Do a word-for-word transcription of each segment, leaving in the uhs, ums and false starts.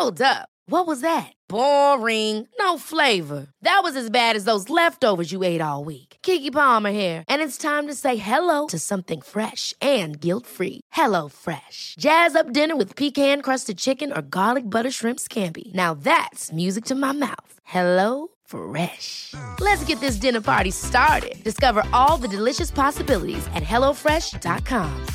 Hold up. What was that? Boring. No flavor. That was as bad as those leftovers you ate all week. Keke Palmer here, and it's time to say hello to something fresh and guilt-free. Hello Fresh. Jazz up dinner with pecan-crusted chicken or garlic butter shrimp scampi. Now that's music to my mouth. Hello Fresh. Let's get this dinner party started. Discover all the delicious possibilities at hello fresh dot com.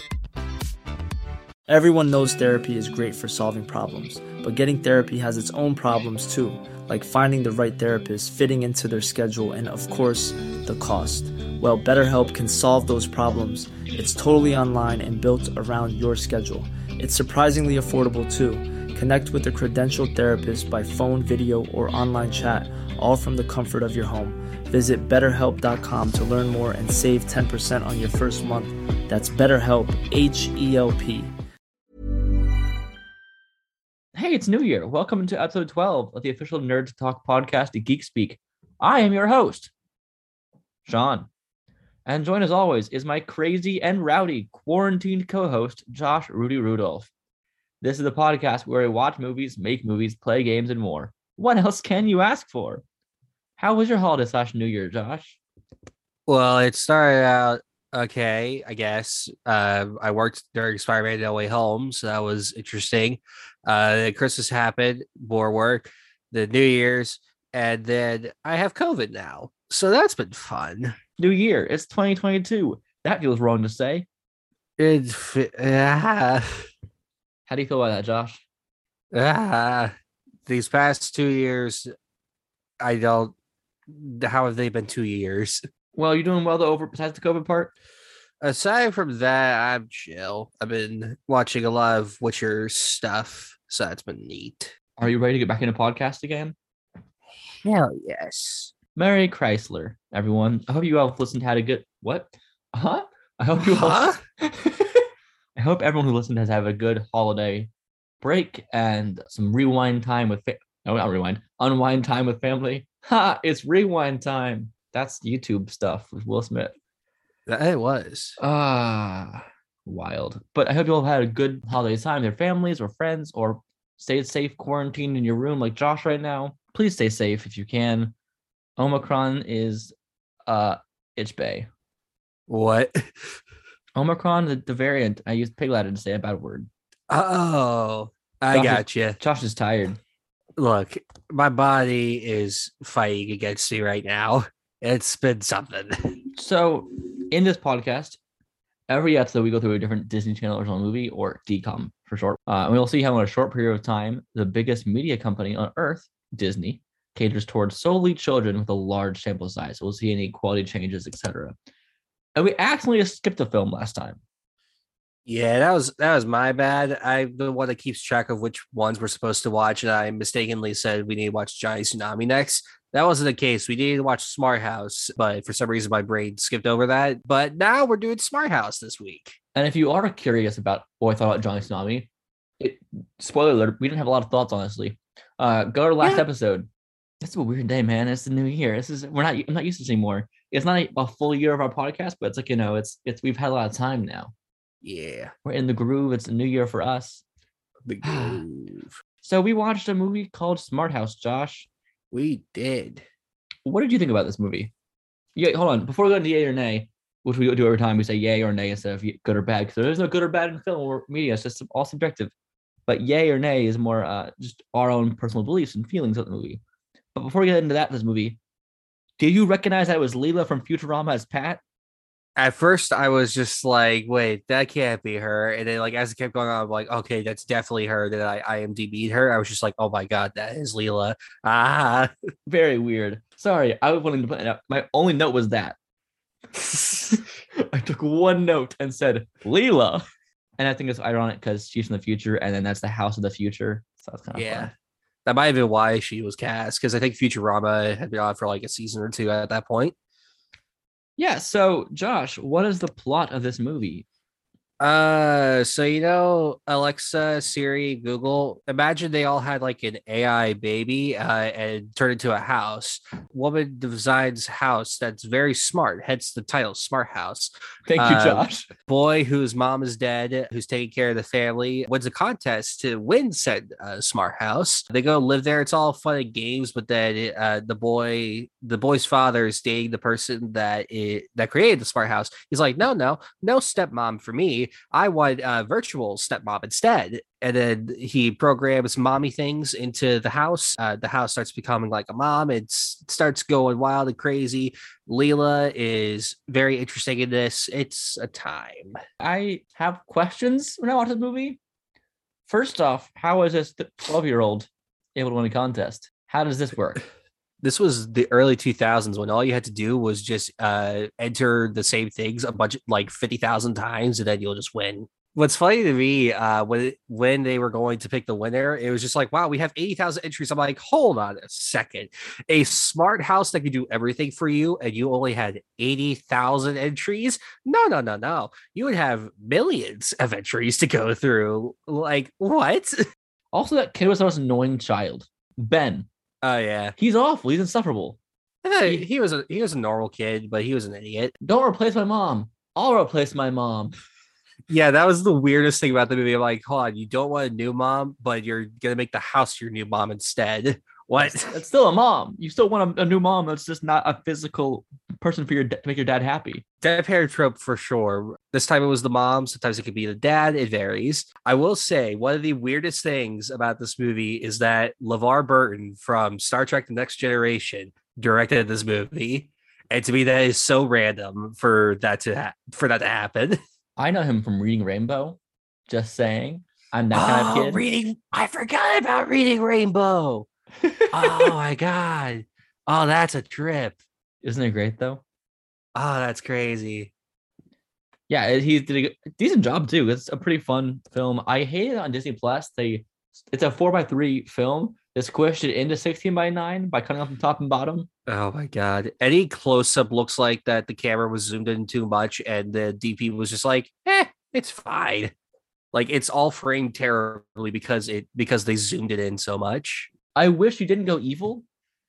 Everyone knows therapy is great for solving problems, but getting therapy has its own problems too, like finding the right therapist, fitting into their schedule, and of course, the cost. Well, BetterHelp can solve those problems. It's totally online and built around your schedule. It's surprisingly affordable too. Connect with a credentialed therapist by phone, video, or online chat, all from the comfort of your home. Visit better help dot com to learn more and save ten percent on your first month. That's BetterHelp, H E L P. Hey, it's New Year. Welcome to episode twelve of the official Nerd Talk podcast, Geek Speak. I am your host, Sean. And joined as always is my crazy and rowdy quarantined co-host, Josh Rudy Rudolph. This is a podcast where we watch movies, make movies, play games, and more. What else can you ask for? How was your holiday slash New Year, Josh? Well, it started out okay, I guess. Uh, I worked during Spider-Man No Way Home, so that was interesting. Uh, Christmas happened, more work, the New Year's, and then I have COVID now. So that's been fun. New Year, it's twenty twenty-two. That feels wrong to say. It, uh, How do you feel about that, Josh? uh, these past two years, I don't. How have they been two years? Well, you're doing well, though, over besides the COVID part? Aside from that, I'm chill. I've been watching a lot of Witcher stuff, so that's been neat. Are you ready to get back into podcast again? Hell yes. Merry Chrysler, everyone. I hope you all listened had a good... What? Huh? I hope you all... Huh? I hope everyone who listened has had a good holiday break and some rewind time with... Fa- no, not rewind. Unwind time with family. Ha! It's rewind time. That's YouTube stuff with Will Smith. It was. Ah, wild. But I hope you all had a good holiday time, their families or friends, or stayed safe, quarantined in your room like Josh right now. Please stay safe if you can. Omicron is uh itch bay. What? Omicron, the, the variant. I used pig Latin to say a bad word. Oh, I Josh got is, you. Josh is tired. Look, my body is fighting against me right now. It's been something. So, in this podcast, every episode we go through a different Disney Channel original movie, or D COM for short. Uh, and we'll see how in a short period of time, the biggest media company on Earth, Disney, caters towards solely children with a large sample size. So we'll see any quality changes, et cetera. And we accidentally skipped a film last time. Yeah, that was that was my bad. I'm the one that keeps track of which ones we're supposed to watch, and I mistakenly said we need to watch Johnny Tsunami next. That wasn't the case. We needed to watch Smart House, but for some reason my brain skipped over that. But now we're doing Smart House this week. And if you are curious about what I thought about Johnny Tsunami, it, spoiler alert, we didn't have a lot of thoughts, honestly. Uh, go to last yeah. episode. It's a weird day, man. It's the new year. This is we're not. I'm not used to this anymore. It's not a, a full year of our podcast, but it's like you know, it's it's we've had a lot of time now. Yeah, we're in the groove. It's a new year for us. The groove. So we watched a movie called Smart House, Josh. We did. What did you think about this movie? Yeah, hold on. Before we go into yay or nay, which we do every time, we say yay or nay instead of good or bad, because there's no good or bad in film or media. It's just all subjective. But yay or nay is more uh, just our own personal beliefs and feelings of the movie. But before we get into that, this movie, did you recognize that it was Leela from Futurama as Pat? At first, I was just like, wait, that can't be her. And then, like, as it kept going on, I'm like, okay, that's definitely her. Then I I M D B'd her. I was just like, oh my God, that is Leela. Ah, very weird. Sorry, I was wanting to put it out. My only note was that. I took one note and said, Leela. And I think it's ironic because she's from the future, and then that's the house of the future. So that's kind of yeah. fun. That might have been why she was cast, because I think Futurama had been on for like a season or two at that point. Yeah, so Josh, what is the plot of this movie? Uh, so you know, Alexa, Siri, Google. Imagine they all had like an A I baby, uh, and turned into a house. Woman designs house that's very smart, hence the title, Smart House. Thank you, Uh, Josh. boy whose mom is dead, who's taking care of the family, wins a contest to win said uh, Smart House. They go live there. It's all fun and games, but then uh, the boy, the boy's father is dating the person that it, that created the Smart House. He's like, no, no, no stepmom for me. I want a virtual stepmom instead. And then he programs mommy things into the house. Uh, the house starts becoming like a mom. It starts going wild and crazy. Leela is very interesting in this. It's a time. I have questions when I watch this movie. First off, how is this twelve-year-old able to win a contest? How does this work? This was the early two thousands when all you had to do was just uh, enter the same things a bunch, like fifty thousand times, and then you'll just win. What's funny to me, uh, when when they were going to pick the winner, it was just like, wow, we have eighty thousand entries. I'm like, hold on a second. A smart house that can do everything for you, and you only had eighty thousand entries? No, no, no, no. You would have millions of entries to go through. Like, what? Also, that kid was the most annoying child. Ben. Oh, yeah. He's awful. He's insufferable. He, he was a he was a normal kid, but he was an idiot. Don't replace my mom. I'll replace my mom. Yeah, that was the weirdest thing about the movie. I'm like, hold on, you don't want a new mom, but you're gonna make the house your new mom instead. What? That's still a mom. You still want a, a new mom that's just not a physical person for your to make your dad happy. Dad parent trope for sure. This time it was the mom. Sometimes it could be the dad. It varies. I will say one of the weirdest things about this movie is that LeVar Burton from Star Trek: The Next Generation directed this movie, and to me that is so random for that to ha- for that to happen. I know him from Reading Rainbow. Just saying, I'm that kind of Oh, kid. reading. I forgot about Reading Rainbow. Oh my god. Oh, that's a trip. Isn't it great though? Oh, that's crazy. Yeah, he did a decent job too. It's a pretty fun film. I hate it on Disney Plus. They, it's a four by three film. They squished it into sixteen by nine by cutting off the top and bottom. Oh my god. Any close up looks like that the camera was zoomed in too much and the D P was just like, eh, it's fine. Like it's all framed terribly because it because they zoomed it in so much. I wish you didn't go evil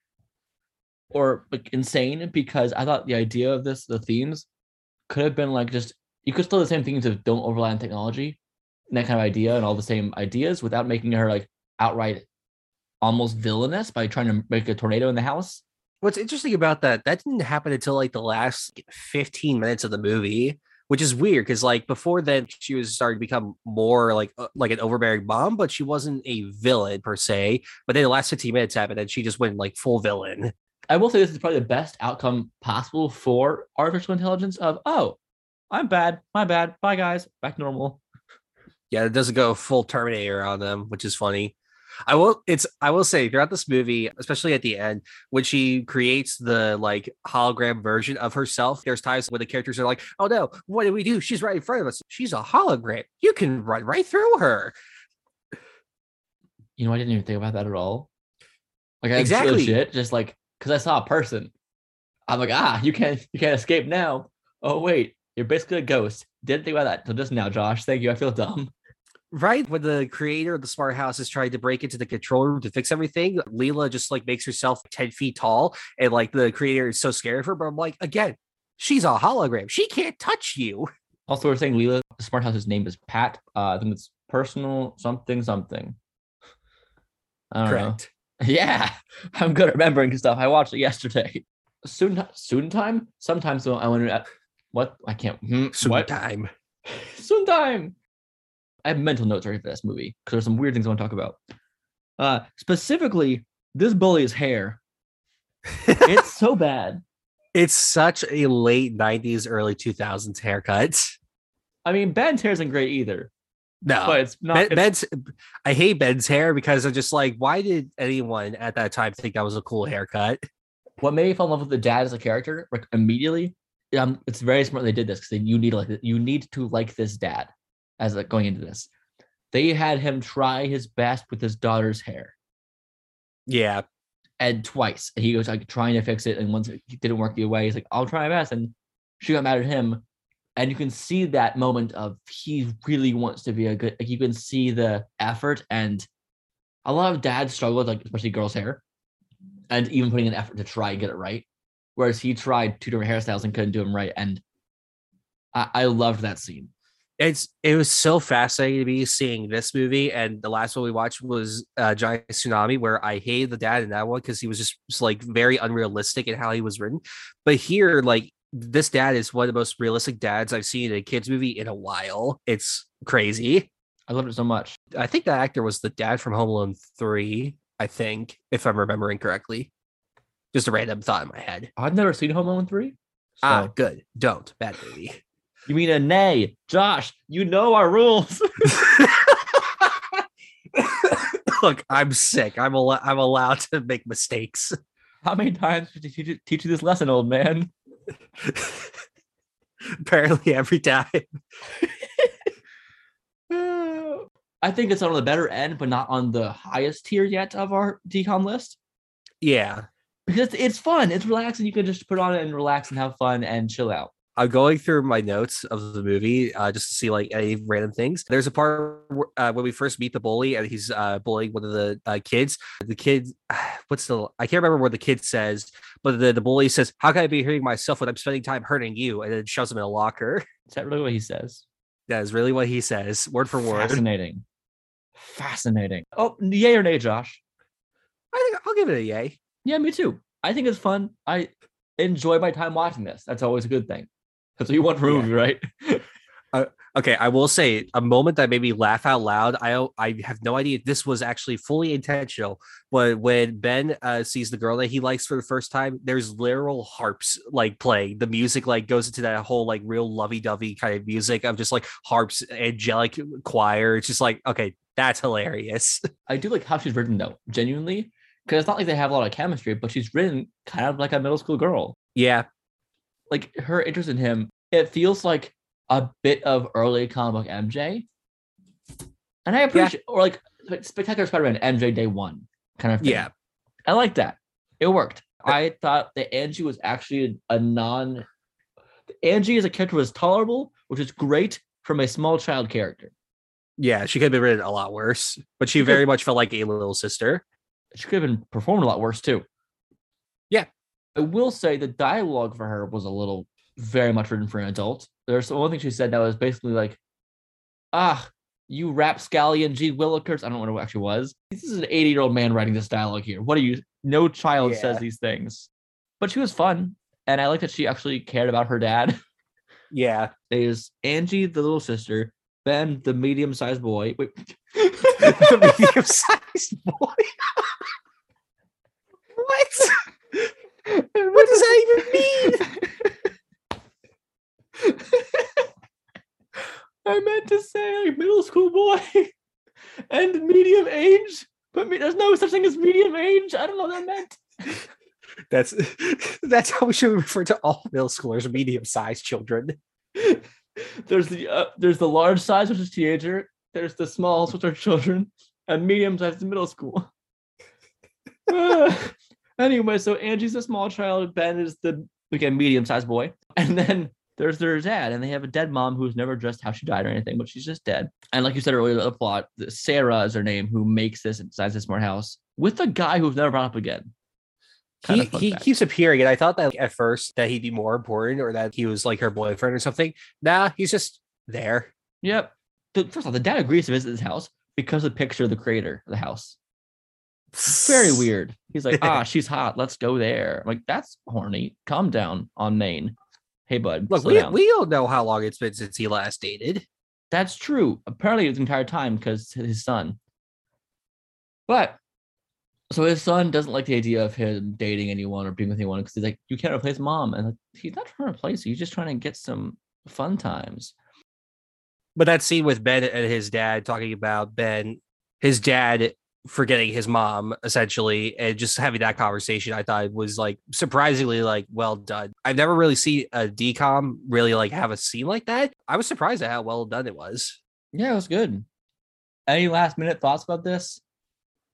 or like insane, because I thought the idea of this, the themes, could have been like just you could still have the same themes of don't overrely on technology and that kind of idea and all the same ideas without making her like outright almost villainous by trying to make a tornado in the house. What's interesting about that, that didn't happen until like the last fifteen minutes of the movie, which is weird because like before then she was starting to become more like uh, like an overbearing mom, but she wasn't a villain per se. But then the last fifteen minutes happened and she just went like full villain. I will say this is probably the best outcome possible for artificial intelligence of, oh, I'm bad, my bad, bye guys, back to normal. Yeah, it doesn't go full Terminator on them, which is funny. I will it's I will say throughout this movie, especially at the end, when she creates the like hologram version of herself, there's times when the characters are like, oh no, what do we do? She's right in front of us. She's a hologram. You can run right through her. You know, I didn't even think about that at all. Like I Exactly. shit, just like because I saw a person. I'm like, ah, you can't you can't escape now. Oh wait, you're basically a ghost. Didn't think about that till just now, Josh. Thank you. I feel dumb. Right when the creator of the smart house is trying to break into the control room to fix everything, Leela just like makes herself ten feet tall, and like the creator is so scared of her. But I'm like, again, she's a hologram. She can't touch you. Also, we're saying Leela, the smart house's name is Pat. Uh, I think it's personal something something. I don't Correct. know. Yeah, I'm good at remembering stuff. I watched it yesterday. Student student time. Sometimes though, I wonder at what I can't. Hmm, Soon what time. student time. I have mental notes ready for this movie because there's some weird things I want to talk about. Uh, specifically, this bully's hair. It's so bad. It's such a late nineties, early two thousands haircut. I mean, Ben's hair isn't great either, No, but it's not. Ben, it's- Ben's. I hate Ben's hair because I'm just like, why did anyone at that time think that was a cool haircut? what made me fall in love with the dad as a character like, immediately. Um, it's very smart they did this because you need to like you need to like this dad as like going into this. They had him try his best with his daughter's hair, Yeah, and twice and he was like trying to fix it, and once it didn't work the way, he's like, "I'll try my best," and she got mad at him. And you can see that moment of he really wants to be a good, like you can see the effort, and a lot of dads struggle with, like, especially girls' hair, and even putting an effort to try and get it right. Whereas he tried two different hairstyles and couldn't do them right. And I, I loved that scene. It's it was so fascinating to me seeing this movie, and the last one we watched was uh, Giant Tsunami, where I hated the dad in that one because he was just, just like very unrealistic in how he was written. But here, like this dad is one of the most realistic dads I've seen in a kids movie in a while. It's crazy. I loved it so much. I think that actor was the dad from Home Alone three. I think, if I'm remembering correctly, just a random thought in my head. I've never seen Home Alone three. So. Ah, good. Don't. Bad movie. You mean a nay? Josh, you know our rules. Look, I'm sick. I'm al- I'm allowed to make mistakes. How many times did you teach, teach you this lesson, old man? Apparently every time. I think it's on the better end, but not on the highest tier yet of our D COM list. Yeah. Because it's fun. It's relaxing. You can just put on it and relax and have fun and chill out. I'm going through my notes of the movie uh, just to see like any random things. There's a part where, uh, when we first meet the bully and he's uh, bullying one of the uh, kids. The kid, what's the, I can't remember what the kid says, but the, the bully says, "How can I be hurting myself when I'm spending time hurting you?" And then shoves him in a locker. Is that really what he says? That is really what he says, word for word. Fascinating. Fascinating. Oh, yay or nay, Josh? I think I'll give it a yay. Yeah, me too. I think it's fun. I enjoy my time watching this. That's always a good thing. That's what you want from a movie, right? uh, okay, I will say a moment that made me laugh out loud. I I have no idea if this was actually fully intentional, but when Ben uh, sees the girl that he likes for the first time, there's literal harps like playing. The music like goes into that whole like real lovey-dovey kind of music of just like harps, angelic choir. It's just like, okay, that's hilarious. I do like how she's written though, genuinely, because it's not like they have a lot of chemistry, but she's written kind of like a middle school girl. Yeah. Like her interest in him, it feels like a bit of early comic book M J. And I appreciate, yeah. or like Spectacular Spider-Man M J Day One kind of thing. Yeah. I like that. It worked. I thought that Angie was actually a non, Angie as a character was tolerable, which is great from a small child character. Yeah, she could have been written a lot worse, but she, she very could, much felt like a little sister. She could have been performed a lot worse too. Yeah. I will say the dialogue for her was a little very much written for an adult. There's one thing she said that was basically like, ah, you rapscallion G. Willikers. I don't know what it actually was. This is an eighty-year-old man writing this dialogue here. What are you? No child yeah. says these things. But she was fun. And I like that she actually cared about her dad. Yeah. There's Angie, the little sister, Ben, the medium-sized boy. Wait. The medium-sized boy? What? What does that even mean? I meant to say like middle school boy and medium age, but me, there's no such thing as medium age. I don't know what that meant. That's that's how we should refer to all middle schoolers, medium-sized children. There's the uh, there's the large size, which is teenager. There's the small, which are children, and medium-sized is middle school. uh, Anyway, so Angie's a small child. Ben is the, again, medium-sized boy. And then there's their dad, and they have a dead mom who's never addressed how she died or anything, but she's just dead. And like you said earlier, the plot, Sarah is her name, who makes this and designs this smart house with a guy who's never brought up again. Kind he he keeps appearing, and I thought that like, at first that he'd be more important or that he was like her boyfriend or something. Nah, he's just there. Yep. The, first of all, the dad agrees to visit his house because of the picture of the creator of the house. Very weird. He's like, ah, she's hot. Let's go there. I'm like, that's horny. Calm down on Maine. Hey, bud. Look, we, down. we don't know how long it's been since he last dated. That's true. Apparently, it was the entire time because his son. But, so his son doesn't like the idea of him dating anyone or being with anyone because he's like, you can't replace mom. And like, he's not trying to replace you. He's just trying to get some fun times. But that scene with Ben and his dad talking about Ben, his dad forgetting his mom essentially, and just having that conversation, I thought was like surprisingly like well done. I've never really seen a D COM really like have a scene like that. I was surprised at how well done it was. Yeah, it was good. Any last minute thoughts about this?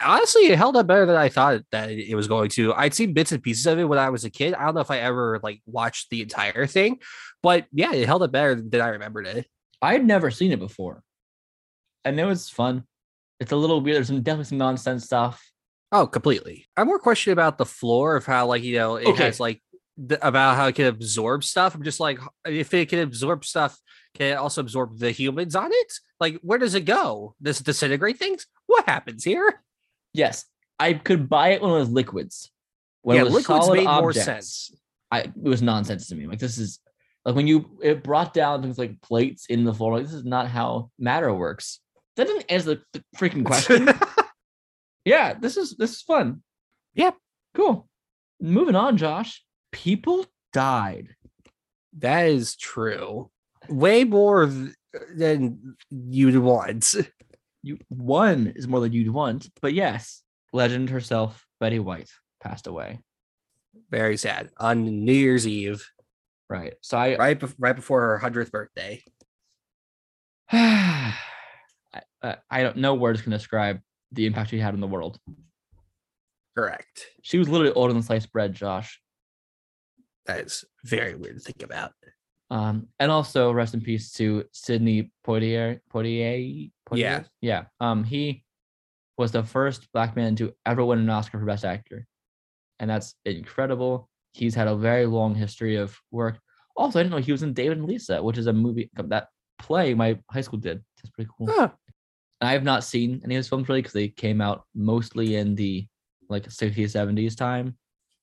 Honestly, it held up better than I thought that it was going to. I'd seen bits and pieces of it when I was a kid. I don't know if I ever like watched the entire thing, but yeah, it held up better than I remembered it. I had never seen it before, and it was fun. It's a little weird. There's some, definitely some nonsense stuff. Oh, completely. I'm more questioning about the floor of how, like, you know, it Okay. has like th- about how it can absorb stuff. I'm just like, if it can absorb stuff, can it also absorb the humans on it? Like, where does it go? Does it disintegrate things? What happens here? Yes, I could buy it when it was liquids. When yeah, it was liquids solid made more objects, sense. I it was nonsense to me. Like this is like when you it brought down things like plates in the floor. Like this is not how matter works. That didn't answer the, the freaking question. Yeah, this is this is fun. Yep. Cool. Moving on, Josh. People died. That is true. Way more th- than you'd want. You one is more than you'd want, but yes, legend herself, Betty White, passed away. Very sad on New Year's Eve, Right. So I right, bef- right before her hundredth birthday. I, I I don't know words can describe the impact she had on the world. Correct. She was literally older than sliced bread, Josh. That is very weird to think about. Um, and also rest in peace to Sidney Poitier. Poitier. Poitier? Yeah. Yeah. Um, he was the first Black man to ever win an Oscar for Best Actor, and that's incredible. He's had a very long history of work. Also, I didn't know he was in David and Lisa, which is a movie that play my high school did. It's pretty cool. Huh. And I have not seen any of his films really because they came out mostly in the like sixties, seventies time.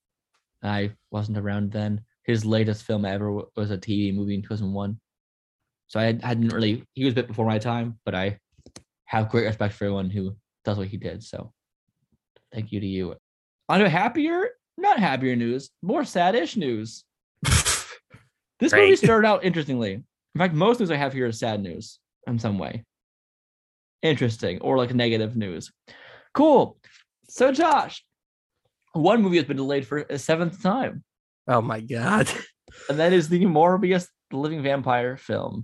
I wasn't around then. His latest film ever was a T V movie in two thousand one. So I hadn't really, he was a bit before my time, but I have great respect for everyone who does what he did. So thank you to you. On to happier, not happier news, more sad-ish news. This Great. movie started out interestingly. In fact, most news I have here is sad news in some way. Interesting, or like negative news. Cool. So Josh, one movie has been delayed for a seventh time. Oh my god. And that is the Morbius the Living Vampire film.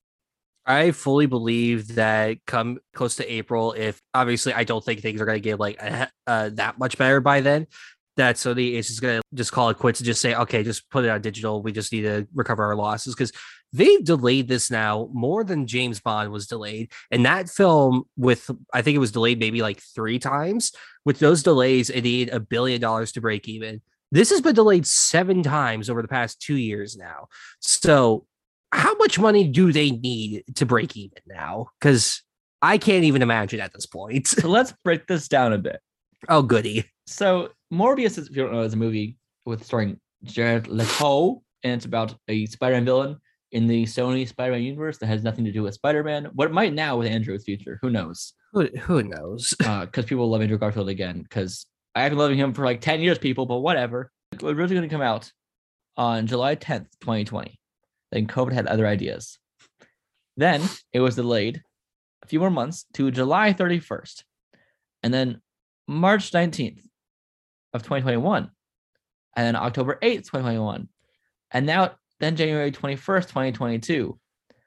I fully believe that come close to April, if obviously I don't think things are going to get like uh, uh, that much better by then, that Sony is just going to just call it quits and just say, okay, just put it on digital. We just need to recover our losses because they've delayed this now more than James Bond was delayed. And that film with, I think it was delayed maybe like three times. With those delays, it needed a billion dollars to break even. This has been delayed seven times over the past two years now. So how much money do they need to break even now? Because I can't even imagine at this point. So let's break this down a bit. Oh, goody. So Morbius, is, if you don't know, is a movie with starring Jared Leto, and it's about a Spider-Man villain in the Sony Spider-Man universe that has nothing to do with Spider-Man. What it might now with Andrew's future, who knows? Who, who knows? Because uh, people love Andrew Garfield again. Because I have been loving him for like ten years, people, but whatever. It was originally going to come out on July tenth, twenty twenty. Then COVID had other ideas. Then it was delayed a few more months to July thirty-first. And then March nineteenth of twenty twenty-one. And then October eighth, twenty twenty-one. And now then January twenty-first, twenty twenty-two.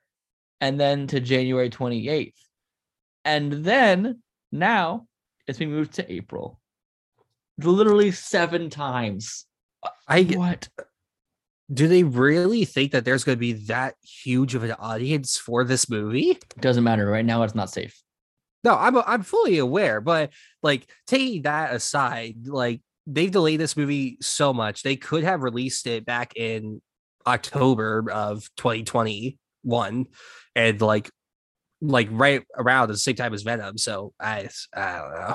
And then to January twenty-eighth. And then now it's been moved to April. Literally seven times. I What? Do they really think that there's going to be that huge of an audience for this movie? Doesn't matter. Right now, it's not safe. No, I'm I'm fully aware, but like taking that aside, like they've delayed this movie so much. They could have released it back in October of twenty twenty-one and like like right around the same time as Venom. So I I don't know.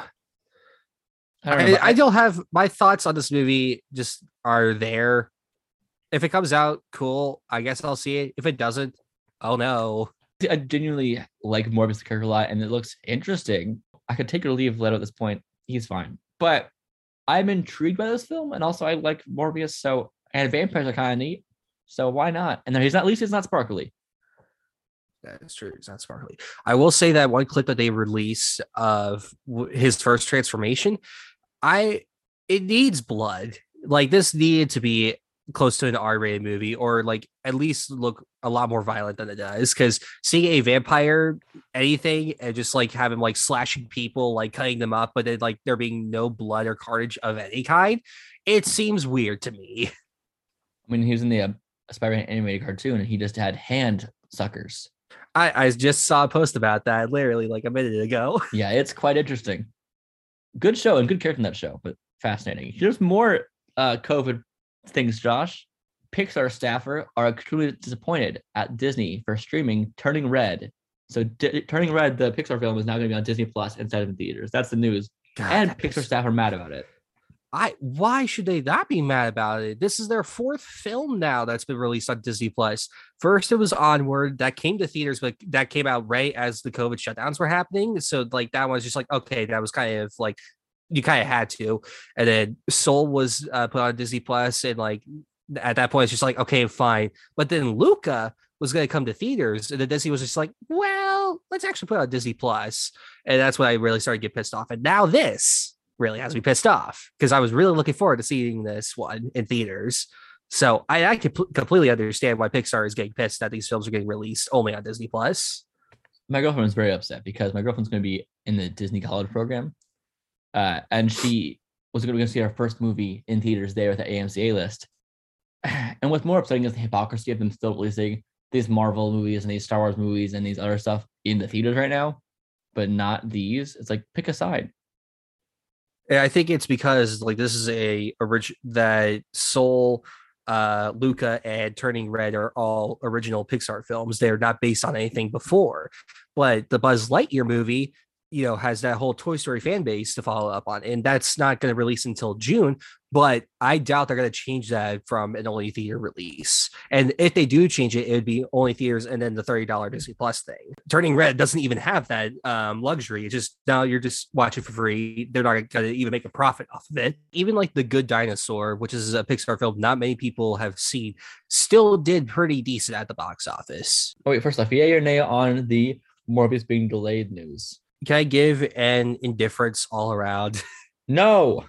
I don't, I, know, but I don't have my thoughts on this movie just are there. If it comes out, cool. I guess I'll see it. If it doesn't, oh no. I genuinely like Morbius the character a lot, and it looks interesting. I could take or leave Leto at this point. He's fine. But I'm intrigued by this film, and also I like Morbius, so and vampires are kind of neat. So why not? And then he's not at least he's not sparkly. That's true. It's not sparkly. I will say that one clip that they released of w- his first transformation, I it needs blood. Like this needed to be close to an R-rated movie, or like at least look a lot more violent than it does. Because seeing a vampire anything and just like have him like slashing people, like cutting them up, but then like there being no blood or carnage of any kind, it seems weird to me. I mean, he was in the uh, Spider-Man animated cartoon, and he just had hand suckers. I, I just saw a post about that literally like a minute ago. Yeah, it's quite interesting. Good show and good character in that show, but fascinating. Here's more uh, COVID things, Josh. Pixar staffer are truly disappointed at Disney for streaming Turning Red. So D- Turning Red, the Pixar film, is now going to be on Disney Plus instead of in theaters. That's the news. God, and Pixar is... staff are mad about it. I why should they not be mad about it? This is their fourth film now that's been released on Disney Plus. First, it was Onward that came to theaters, but that came out right as the COVID shutdowns were happening. So like that was just like, okay, that was kind of like you kind of had to. And then Soul was uh, put on Disney Plus, and like at that point, it's just like, okay, fine. But then Luca was going to come to theaters, and then Disney was just like, well, let's actually put it on Disney Plus. And that's when I really started to get pissed off. And now this really has me pissed off because I was really looking forward to seeing this one in theaters. So I, I can p- completely understand why Pixar is getting pissed that these films are getting released only on Disney Plus. My girlfriend is very upset because my girlfriend's going to be in the Disney College program, uh, and she was going to go see our first movie in theaters there with the A M C A list. And what's more upsetting is the hypocrisy of them still releasing these Marvel movies and these Star Wars movies and these other stuff in the theaters right now, but not these. It's like, pick a side. I think it's because like this is a orig- that Soul, uh, Luca, and Turning Red are all original Pixar films. They're not based on anything before, but the Buzz Lightyear movie, you know, has that whole Toy Story fan base to follow up on, and that's not going to release until June. But I doubt they're going to change that from an only theater release. And if they do change it, it would be only theaters and then the thirty dollars Disney Plus thing. Turning Red doesn't even have that um, luxury. It's just now you're just watching for free. They're not going to even make a profit off of it. Even like The Good Dinosaur, which is a Pixar film not many people have seen, still did pretty decent at the box office. Oh, wait, first off, yay or nay on the Morbius being delayed news? Can I give an indifference all around? No.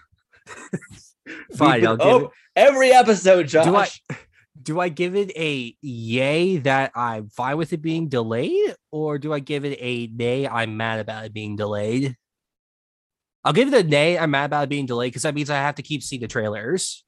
Fine, been, I'll give oh, it. Every episode, Josh. Do I, do I give it a yay that I'm fine with it being delayed, or do I give it a nay I'm mad about it being delayed? I'll give it a nay I'm mad about it being delayed because that means I have to keep seeing the trailers.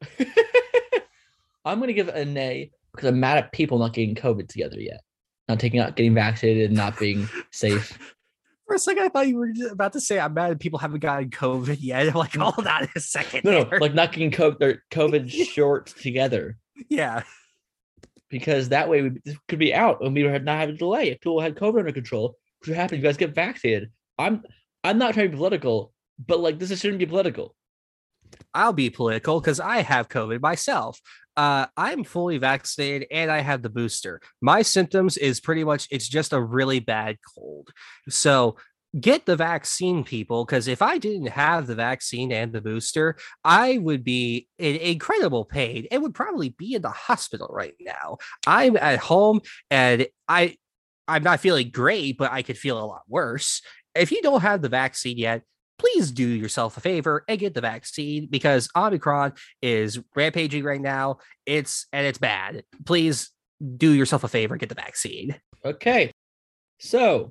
I'm going to give it a nay because I'm mad at people not getting COVID together yet. Not taking out, getting vaccinated, and not being safe. For a second, I thought you were about to say I'm mad at people haven't gotten COVID yet. I'm like, hold on a second. No, no, like not getting COVID, they're COVID short together. Yeah. Because that way we could be out and we would not have a delay. If people had COVID under control, which would happen, you guys get vaccinated. I'm I'm not trying to be political, but like this shouldn't be political. I'll be political because I have COVID myself. Uh, I'm fully vaccinated and I have the booster. My symptoms is pretty much, it's just a really bad cold. So get the vaccine, people, because if I didn't have the vaccine and the booster, I would be in incredible pain and would probably be in the hospital right now. I'm at home and I, I'm not feeling great, but I could feel a lot worse. If you don't have the vaccine yet, please do yourself a favor and get the vaccine because Omicron is rampaging right now. It's and it's bad. Please do yourself a favor, get the vaccine. Okay. So,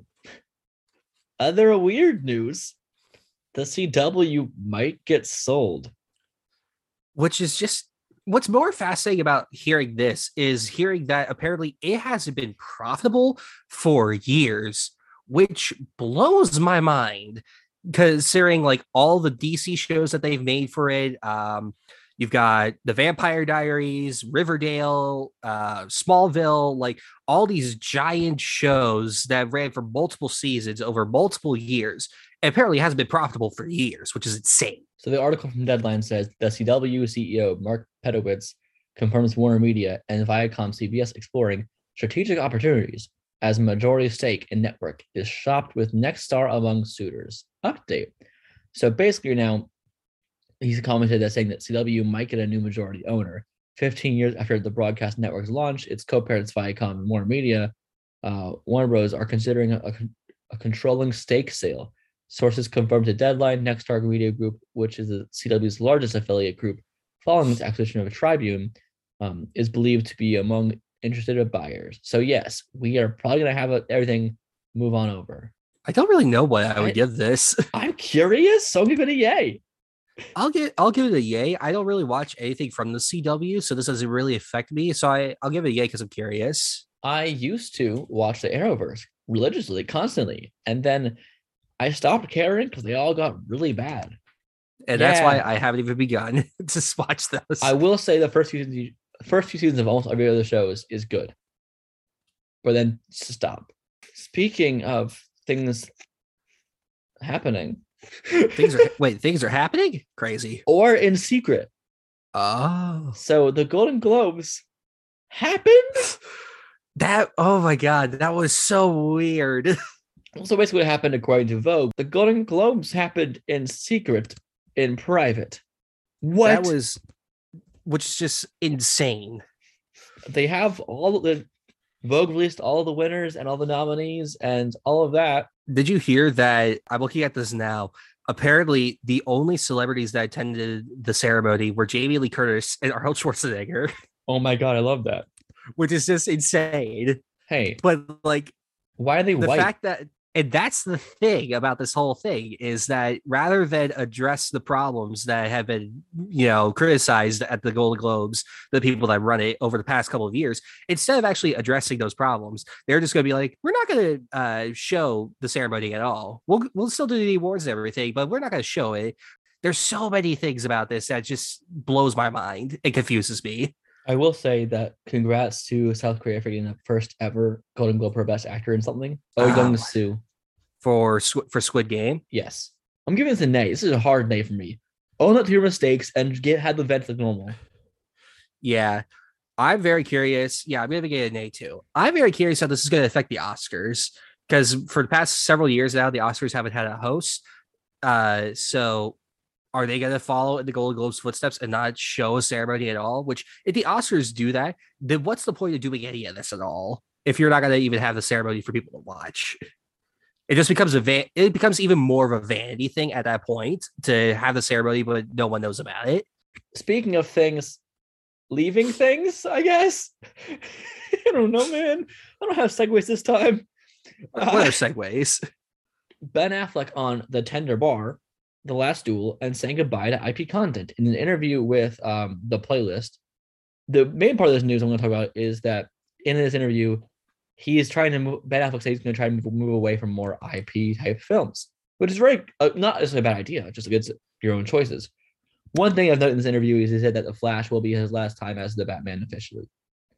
other weird news, the C W might get sold. Which is just what's more fascinating about hearing this is hearing that apparently it hasn't been profitable for years, which blows my mind. Considering like all the D C shows that they've made for it, um, you've got the Vampire Diaries, Riverdale, uh, Smallville, like all these giant shows that ran for multiple seasons over multiple years. And apparently hasn't been profitable for years, which is insane. So the article from Deadline says the C W C E O Mark Pedowitz confirms Warner Media and Viacom C B S exploring strategic opportunities as majority stake in network is shopped with Nexstar among suitors. Update. So basically now he's commented that saying that C W might get a new majority owner. fifteen years after the broadcast network's launch, its co-parents Viacom and Warner Media, uh, Warner Bros. Are considering a, a controlling stake sale. Sources confirmed to Deadline, Nexstar Media Group, which is the C W's largest affiliate group, following its acquisition of a Tribune, um, is believed to be among interested buyers. So yes, we are probably gonna have a, everything move on over. I don't really know what I would I- give this. I'm curious, so give it a yay. I'll get I'll give it a yay. I don't really watch anything from the C W, so this doesn't really affect me. So I, I'll give it a yay because I'm curious. I used to watch the Arrowverse religiously, constantly, and then I stopped caring because they all got really bad. And that's why Yeah. I haven't even begun to watch those. I will say the first few seasons, first few seasons of almost every other show is, is good, but then stop. Speaking of things happening, things are wait, things are happening? Crazy. or in secret. Oh. So the Golden Globes happened. That oh my god, that was so weird. So basically, what happened according to Vogue, the Golden Globes happened in secret, in private. What? That was which is just insane. They have all the Vogue released all the winners and all the nominees and all of that. Did you hear that? I'm looking at this now. Apparently, the only celebrities that attended the ceremony were Jamie Lee Curtis and Arnold Schwarzenegger, Oh my god, I love that. which is just insane. Hey, But like why are they the white? fact that, and that's the thing about this whole thing is that rather than address the problems that have been, you know, criticized at the Golden Globes, the people that run it over the past couple of years, instead of actually addressing those problems, they're just going to be like, we're not going to uh, show the ceremony at all. We'll we'll still do the awards and everything, but we're not going to show it. There's so many things about this that just blows my mind and confuses me. I will say that congrats to South Korea for getting the first ever Golden Globe for Best Actor in something. Oh, Oh Young my- Soo. For Squ- for Squid Game. Yes. I'm giving this a nay. This is a hard nay for me. Own up to your mistakes and get have the events like normal. Yeah, I'm very curious. Yeah, I'm gonna get an A too. I'm very curious how this is going to affect the Oscars because for the past several years now, the Oscars haven't had a host. Uh, so are they going to follow in the Golden Globes footsteps and not show a ceremony at all? Which, if the Oscars do that, then what's the point of doing any of this at all? If you're not going to even have the ceremony for people to watch, it just becomes a van- it becomes even more of a vanity thing at that point to have the ceremony, but no one knows about it. Speaking of things, leaving things, I guess. I don't know, man. I don't have segues this time. What are segues? Ben Affleck on The Tender Bar, The Last Duel, and saying goodbye to I P content. In an interview with um, The Playlist, the main part of this news I'm going to talk about is that in this interview, he is trying to move, Ben Affleck says he's going to try to move, move away from more I P type films, which is very, uh, not necessarily a bad idea, just against your own choices. One thing I've noted in this interview is he said that The Flash will be his last time as the Batman officially,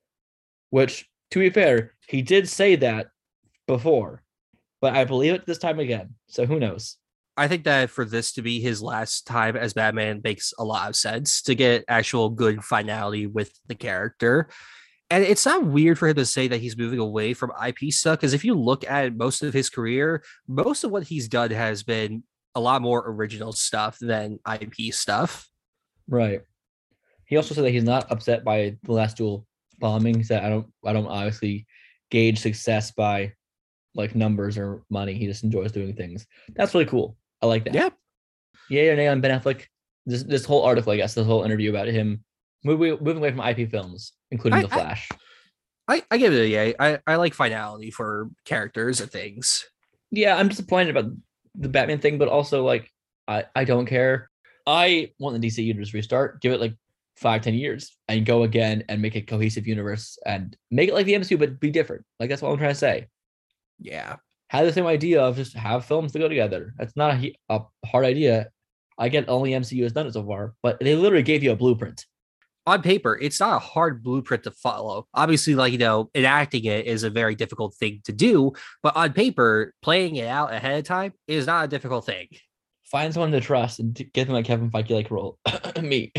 which, to be fair, he did say that before, but I believe it this time again. So who knows? I think that for this to be his last time as Batman makes a lot of sense to get actual good finality with the character. And it's not weird for him to say that he's moving away from I P stuff, because if you look at most of his career, most of what he's done has been a lot more original stuff than I P stuff. Right. He also said that he's not upset by the last duel bombing. He said, I don't I don't obviously gauge success by like numbers or money. He just enjoys doing things. That's really cool. I like that. Yeah. Yay or nay on Ben Affleck? This this whole article, I guess, this whole interview about him moving moving away from I P films, including I- The Flash. I, I give it a yay. I, I like finality for characters and things. Yeah, I'm disappointed about the Batman thing, but also like I, I don't care. I want the D C universe restart. Give it like five, ten years and go again and make a cohesive universe and make it like the M C U, but be different. Like that's what I'm trying to say. Yeah. Have the same idea of just have films to go together. That's not a, a hard idea. I get only M C U has done it so far, but they literally gave you a blueprint. On paper, it's not a hard blueprint to follow. Obviously, like, you know, enacting it is a very difficult thing to do, but on paper, playing it out ahead of time is not a difficult thing. Find someone to trust and to get them like Kevin Feige like role. Me.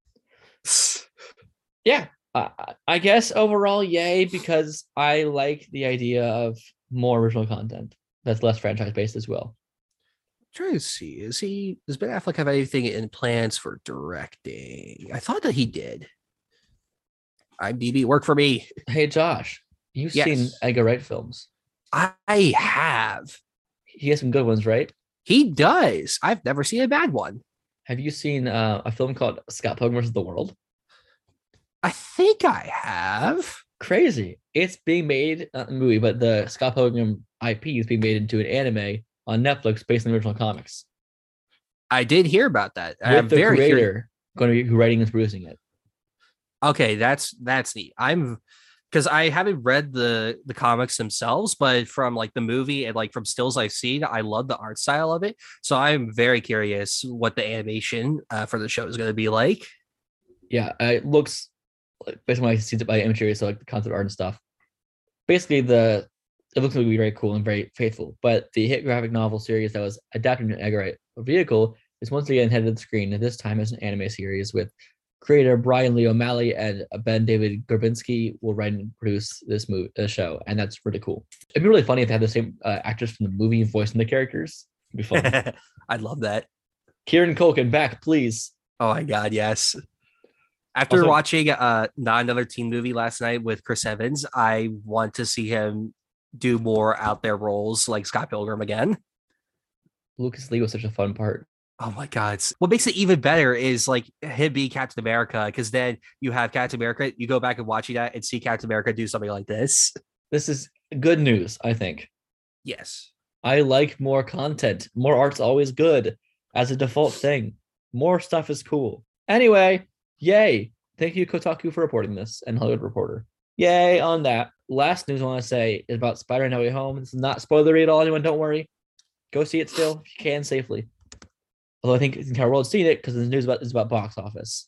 Yeah. Uh, I guess overall, yay, because I like the idea of more original content that's less franchise based as well. Trying to see, is he does Ben Affleck have anything in plans for directing? I thought that he did. IMDb work for me. Hey, Josh, you've Yes. seen Edgar Wright films. I have. He has some good ones, right? He does. I've never seen a bad one. Have you seen uh, a film called Scott Pilgrim versus the World? I think I have. Crazy. It's being made, not the movie, but the Scott Pilgrim I P is being made into an anime on Netflix based on the original comics. I did hear about that. With I'm the very creator curious. going to be writing and producing it. Okay, that's that's neat. I'm because I haven't read the the comics themselves, but from like the movie and like from stills I've seen, I love the art style of it. So I'm very curious what the animation uh, for the show is going to be like. Yeah, uh, it looks like based on what I see by imagery, so like the concept art and stuff. Basically, the it looks like it'll be very cool and very faithful. But the hit graphic novel series that was adapted into Edgar Wright vehicle is once again headed to the screen, and this time as an anime series with creator Brian Lee O'Malley and Ben David Gurbinsky will write and produce this movie, this show, and that's really cool. It'd be really funny if they had the same uh, actors from the movie voicing the characters. It'd be fun. I'd love that. Kieran Culkin back, please. Oh my god, yes. After Also, watching uh not another teen movie last night with Chris Evans, I want to see him do more out there roles like Scott Pilgrim again. Lucas Lee was such a fun part. Oh my god. What makes it even better is like him being Captain America, because then you have Captain America, you go back and watching that and see Captain America do something like this. This is good news, I think. Yes. I like more content. More art's always good as a default thing. More stuff is cool. Anyway, yay. Thank you, Kotaku, for reporting this, and Hollywood Reporter. Yay on that. Last news I want to say is about Spider-Man No Way Home. This is not spoilery at all, anyone, don't worry. Go see it still if you can safely. Although I think the entire world's seen it because the news about is about box office.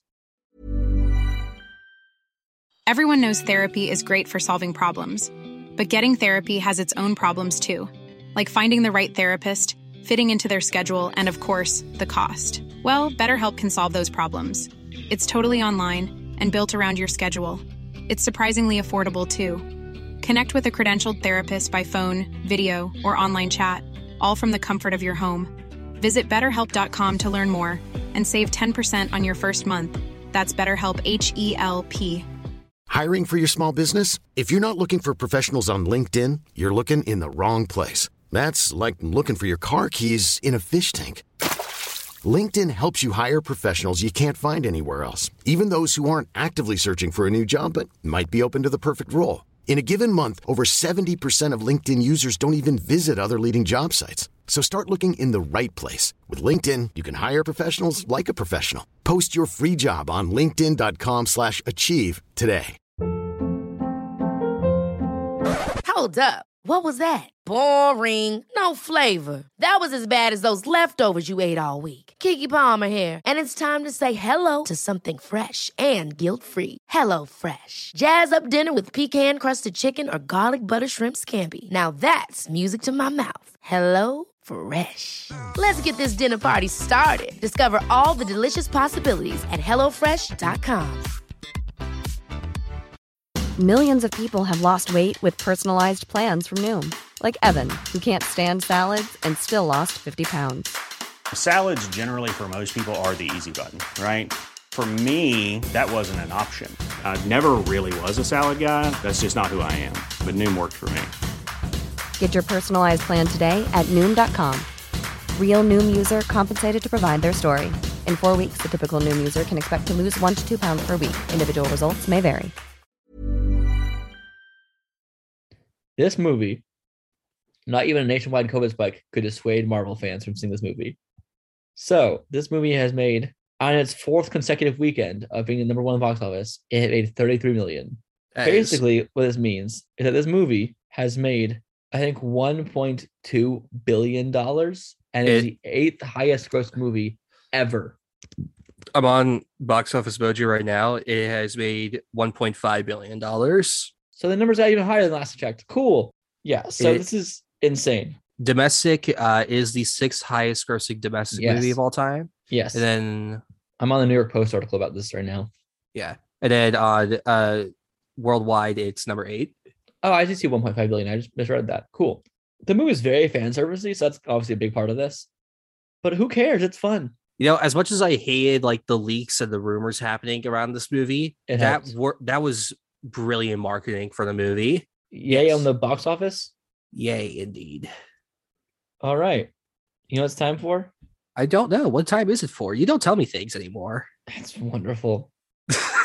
Everyone knows therapy is great for solving problems, but getting therapy has its own problems too, like finding the right therapist, fitting into their schedule, and of course, the cost. Well, BetterHelp can solve those problems. It's totally online and built around your schedule. It's surprisingly affordable too. Connect with a credentialed therapist by phone, video, or online chat, all from the comfort of your home. Visit better help dot com to learn more and save ten percent on your first month. That's BetterHelp, H E L P. Hiring for your small business? If you're not looking for professionals on LinkedIn, you're looking in the wrong place. That's like looking for your car keys in a fish tank. LinkedIn helps you hire professionals you can't find anywhere else, even those who aren't actively searching for a new job but might be open to the perfect role. In a given month, over seventy percent of LinkedIn users don't even visit other leading job sites. So start looking in the right place. With LinkedIn, you can hire professionals like a professional. Post your free job on linkedin dot com slash achieve today. Hold up. What was that? Boring. No flavor. That was as bad as those leftovers you ate all week. Keke Palmer here, and it's time to say hello to something fresh and guilt-free. Hello Fresh. Jazz up dinner with pecan-crusted chicken or garlic butter shrimp scampi. Now that's music to my mouth. Hello Fresh. Let's get this dinner party started. Discover all the delicious possibilities at hello fresh dot com. Millions of people have lost weight with personalized plans from Noom. Like Evan, who can't stand salads and still lost fifty pounds. Salads generally for most people are the easy button, right? For me, that wasn't an option. I never really was a salad guy. That's just not who I am. But Noom worked for me. Get your personalized plan today at Noom dot com. Real Noom user compensated to provide their story. In four weeks, the typical Noom user can expect to lose one to two pounds per week. Individual results may vary. This movie, not even a nationwide COVID spike could dissuade Marvel fans from seeing this movie. So this movie has made, on its fourth consecutive weekend of being the number one box office, it made thirty-three million. That Basically, is- what this means is that this movie has made, I think, one point two billion dollars, and it's It- the eighth highest gross movie ever. I'm on Box Office Mojo right now. It has made one point five billion dollars. So the numbers are even higher than last I checked. Cool. Yeah. So It- this is insane. Domestic uh, is the sixth highest grossing domestic Yes. movie of all time. Yes. And then, I'm on the New York Post article about this right now. yeah. And then uh, uh, worldwide, it's number eight. Oh, I did see one point five billion. I just misread that. Cool. The movie is very fan servicey, so that's obviously a big part of this. But who cares? It's fun. You know, as much as I hated like the leaks and the rumors happening around this movie, It that helped. wor- that was brilliant marketing for the movie. Yay Yes. on the box office. Yay, indeed. All right. You know what it's time for? I don't know. What time is it for? You don't tell me things anymore. That's wonderful.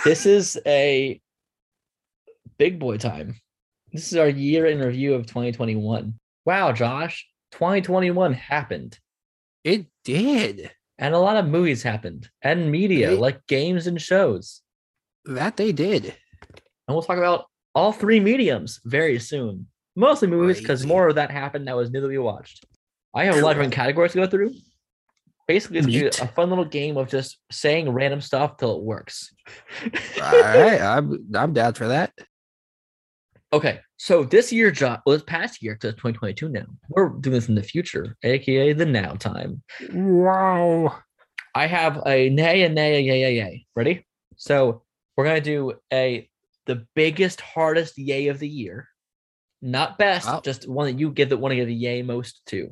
This is a big boy time. This is our year in review of twenty twenty-one. Wow, Josh, twenty twenty-one happened. It did. And a lot of movies happened. And media, They- like games and shows. That they did. And we'll talk about all three mediums very soon. Mostly movies, because Crazy. more of that happened that was new that we watched. I have a lot of different categories to go through. Basically, it's gonna be Neat. a fun little game of just saying random stuff till it works. All right, I'm I'm down for that. Okay, so this year, John, well, this past year to twenty twenty-two now, we're doing this in the future, aka the now time. Wow. I have a nay, a nay, a yay, a yay. Ready? So we're gonna do a the biggest, hardest yay of the year, not best, Wow. just one that you give that want to give a yay most to.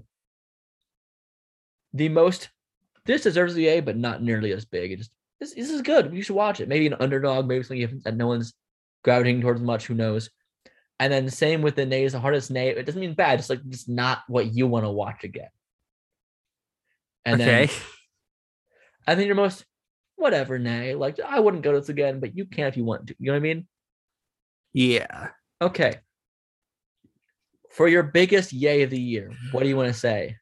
The most, this deserves a yay, but not nearly as big. It just this, this is good. You should watch it. Maybe an underdog, maybe something that no one's gravitating towards much. Who knows? And then same with the nays, the hardest nay. It doesn't mean bad. It's like just not what you want to watch again. And Okay. then and then your most whatever nay. Like I wouldn't go to this again, but you can if you want to. You know what I mean? Yeah. Okay. For your biggest yay of the year, what do you want to say?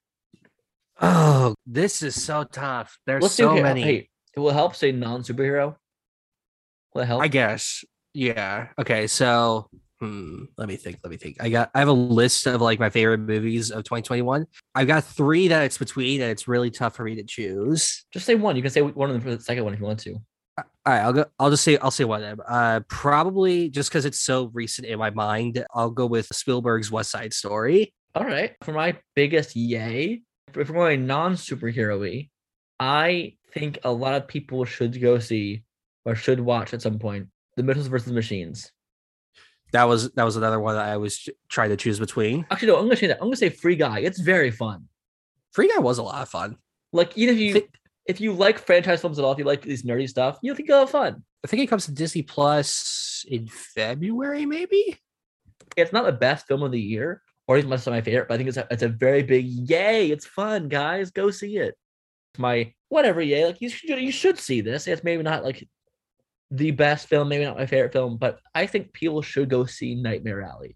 Oh, this is so tough. There's Let's so do, hey, many. Hey, it will help say non-superhero. Will it help? I guess. Yeah. Okay. So, hmm, let me think. Let me think. I got. I have a list of like my favorite movies of twenty twenty-one. I've got three that it's between, and it's really tough for me to choose. Just say one. You can say one of them for the second one if you want to. All right. I'll go. I'll just say. I'll say one of them. Uh, probably just because it's so recent in my mind. I'll go with Spielberg's West Side Story. All right. For my biggest yay, if we're going non-superhero-y, I think a lot of people should go see or should watch at some point The Mitchells versus Machines. That was that was another one that I was trying to choose between. Actually, no, I'm gonna say that. I'm gonna say Free Guy. It's very fun. Free Guy was a lot of fun. Like, even if you Thi- if you like franchise films at all, if you like this nerdy stuff, you'll think you'll have fun. I think it comes to Disney Plus in February, maybe. It's not the best film of the year, or even much of my favorite, but I think it's a, it's a very big yay. It's fun, guys. Go see it. My whatever yay. Like you should you should see this. It's maybe not like the best film, maybe not my favorite film, but I think people should go see Nightmare Alley.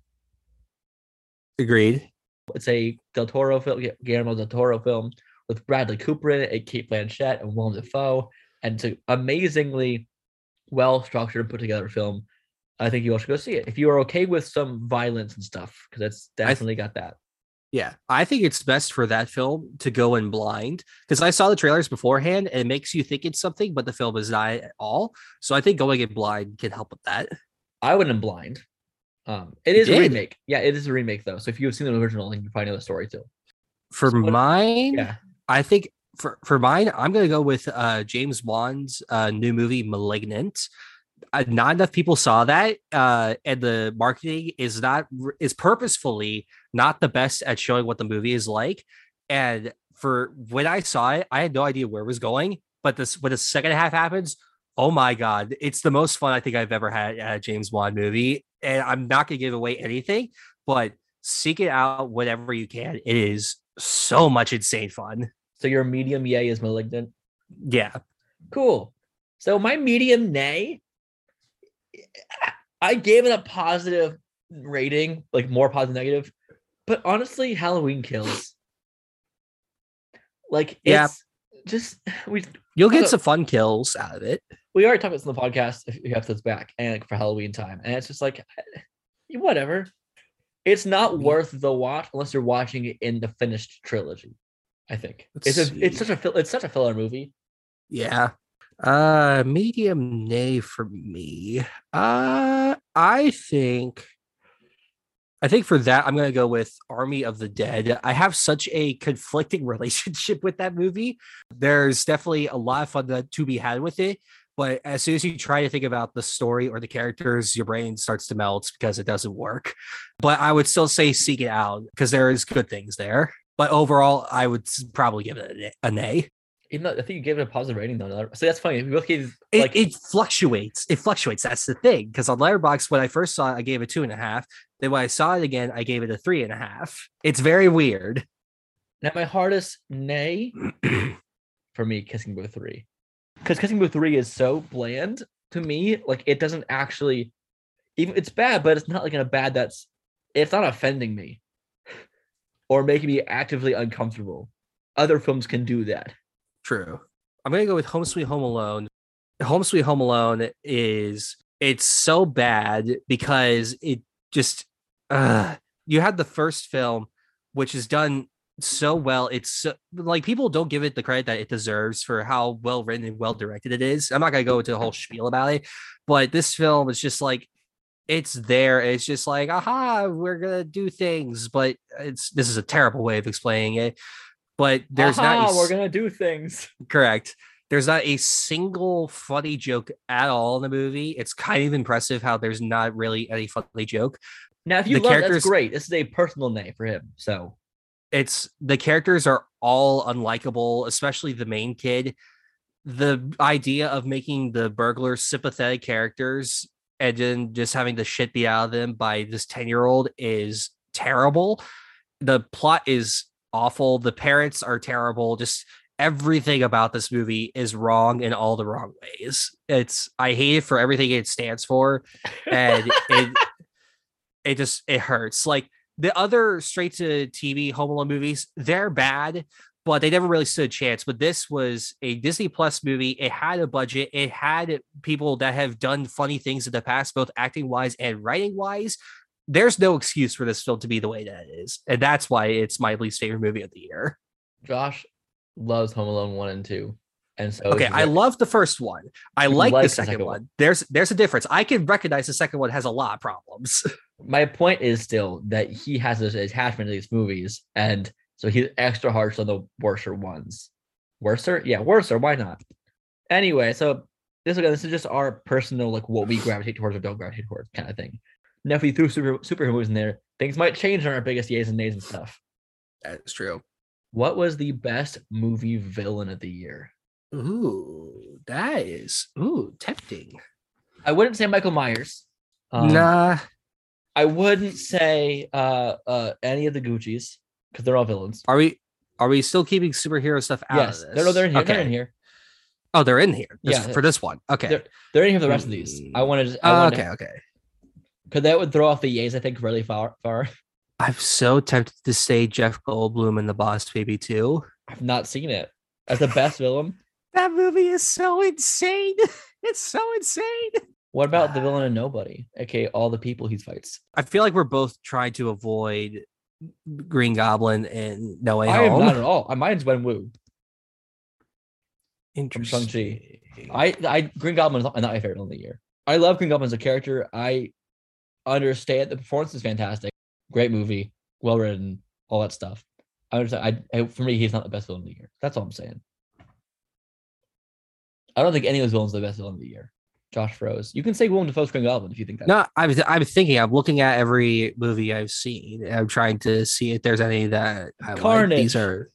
Agreed. It's a Del Toro film, Guillermo del Toro film with Bradley Cooper in it, and Kate Blanchett and Willem Dafoe, and it's an amazingly well structured and put together film. I think you all should go see it if you are okay with some violence and stuff, because it's definitely got that. Yeah, I think it's best for that film to go in blind because I saw the trailers beforehand and it makes you think it's something, but the film is not at all. So I think going in blind can help with that. I went in blind. Um, it is You a did? remake. Yeah, it is a remake though. So if you've seen the original, then you probably know the story too. For So what- mine, Yeah. I think for, for mine, I'm going to go with uh, James Wan's uh, new movie, Malignant. Uh, not enough people saw that, uh, and the marketing is not is purposefully not the best at showing what the movie is like. And for when I saw it, I had no idea where it was going. But this when the second half happens, oh my god, it's the most fun I think I've ever had at a James Wan movie. And I'm not going to give away anything, but seek it out whenever you can. It is so much insane fun. So your medium yay is Malignant. Yeah. Cool. So my medium nay, I gave it a positive rating, like more positive negative. But honestly, Halloween Kills. Like Yeah. it's just we You'll get Uh, some fun kills out of it. we already talked about this on the podcast a few episodes back, and like, for Halloween time, and it's just like whatever. It's not worth the watch unless you're watching it in the finished trilogy. I think Let's it's a it's see. such a fil- it's such a filler movie. Yeah. Uh medium nay for me. Uh I think I think for that I'm going to go with Army of the Dead. I have such a conflicting relationship with that movie. There's definitely a lot of fun to, to be had with it, but as soon as you try to think about the story or the characters, your brain starts to melt because it doesn't work. But I would still say seek it out because there is good things there. But overall, I would s- probably give it a, na- a nay. Even though I think you gave it a positive rating though. So that's funny. We both gave It, like it fluctuates. It fluctuates. That's the thing. Because on Letterboxd, when I first saw it, I gave it two and a half. Then when I saw it again, I gave it a three and a half. It's very weird. now my hardest nay for me, Kissing Booth three, because Kissing Booth three is so bland to to me, like it doesn't actually even it's bad, but it's not like in a bad that's it's not offending me or making me actively uncomfortable. Other films can do that. True. I'm gonna go with Home Sweet Home Alone. Home Sweet Home Alone is it's so bad because it just uh, you had the first film, which is done so well. It's so, like people don't give it the credit that it deserves for how well written and well directed it is. I'm not gonna go into a whole spiel about it, but this film is just like it's there. It's just like, aha, we're gonna do things, but it's this is a terrible way of explaining it. But there's aha, not a, we're gonna do things. Correct. There's not a single funny joke at all in the movie. It's kind of impressive how there's not really any funny joke. Now, if you the love characters, it, that's great. This is a personal name for him. So it's the characters are all unlikable, especially the main kid. The idea of making the burglars sympathetic characters and then just having the shit beat out of them by this ten-year-old is terrible. The plot is awful. The parents are terrible. Just everything about this movie is wrong in all the wrong ways. It's I hate it for everything it stands for, and it it just it hurts. Like the other straight to T V Home Alone movies, they're bad, but they never really stood a chance. But this was a Disney Plus movie. It had a budget. It had people that have done funny things in the past, both acting wise and writing wise. There's no excuse for this film to be the way that it is, and that's why it's my least favorite movie of the year. Josh loves Home Alone one and two, and so okay, I love the first one. I like, like the the second, second one. one. There's there's a difference. I can recognize the second one has a lot of problems. My point is still that he has this attachment to these movies, and so he's extra harsh on the worser ones. Worser, yeah, worser. Why not? Anyway, so this again, this is just our personal like what we gravitate towards or don't gravitate towards kind of thing. Now, if we threw super superhero movies in there, things might change on our biggest yays and nays and stuff. That's true. What was the best movie villain of the year? Ooh, that is ooh tempting. I wouldn't say Michael Myers. Um, nah, I wouldn't say uh, uh, any of the Gucci's because they're all villains. are we are we still keeping superhero stuff out Yes, of this? they're, no, they're in here. Okay. They're in here. Oh, they're in here. This, Yeah. for this one. Okay. They're, they're in here for the rest of these. I wanted. To, I Oh, wanted okay. Okay. Because that would throw off the yays, I think, really far. Far. I'm so tempted to say Jeff Goldblum and the Boss Baby too. I've not seen it as the best villain. That movie is so insane. It's so insane. What about the villain of Nobody? Okay, all the people he fights. I feel like we're both trying to avoid Green Goblin and No Way I am Home. not at all. Mine's Wen Wu from Interesting. Shang-Chi. I, I Green Goblin is not my favorite villain of the year. I love Green Goblin as a character. I understand the performance is fantastic. Great movie, well written, all that stuff. I understand. I, I for me, he's not the best villain of the year. That's all I'm saying. I don't think any of those villains are the best villain of the year. Josh froze. You can say Willem Dafoe's Green Goblin if you think that. No, I'm I'm thinking. I'm looking at every movie I've seen. I'm trying to see if there's any that I Carnage. like. These are.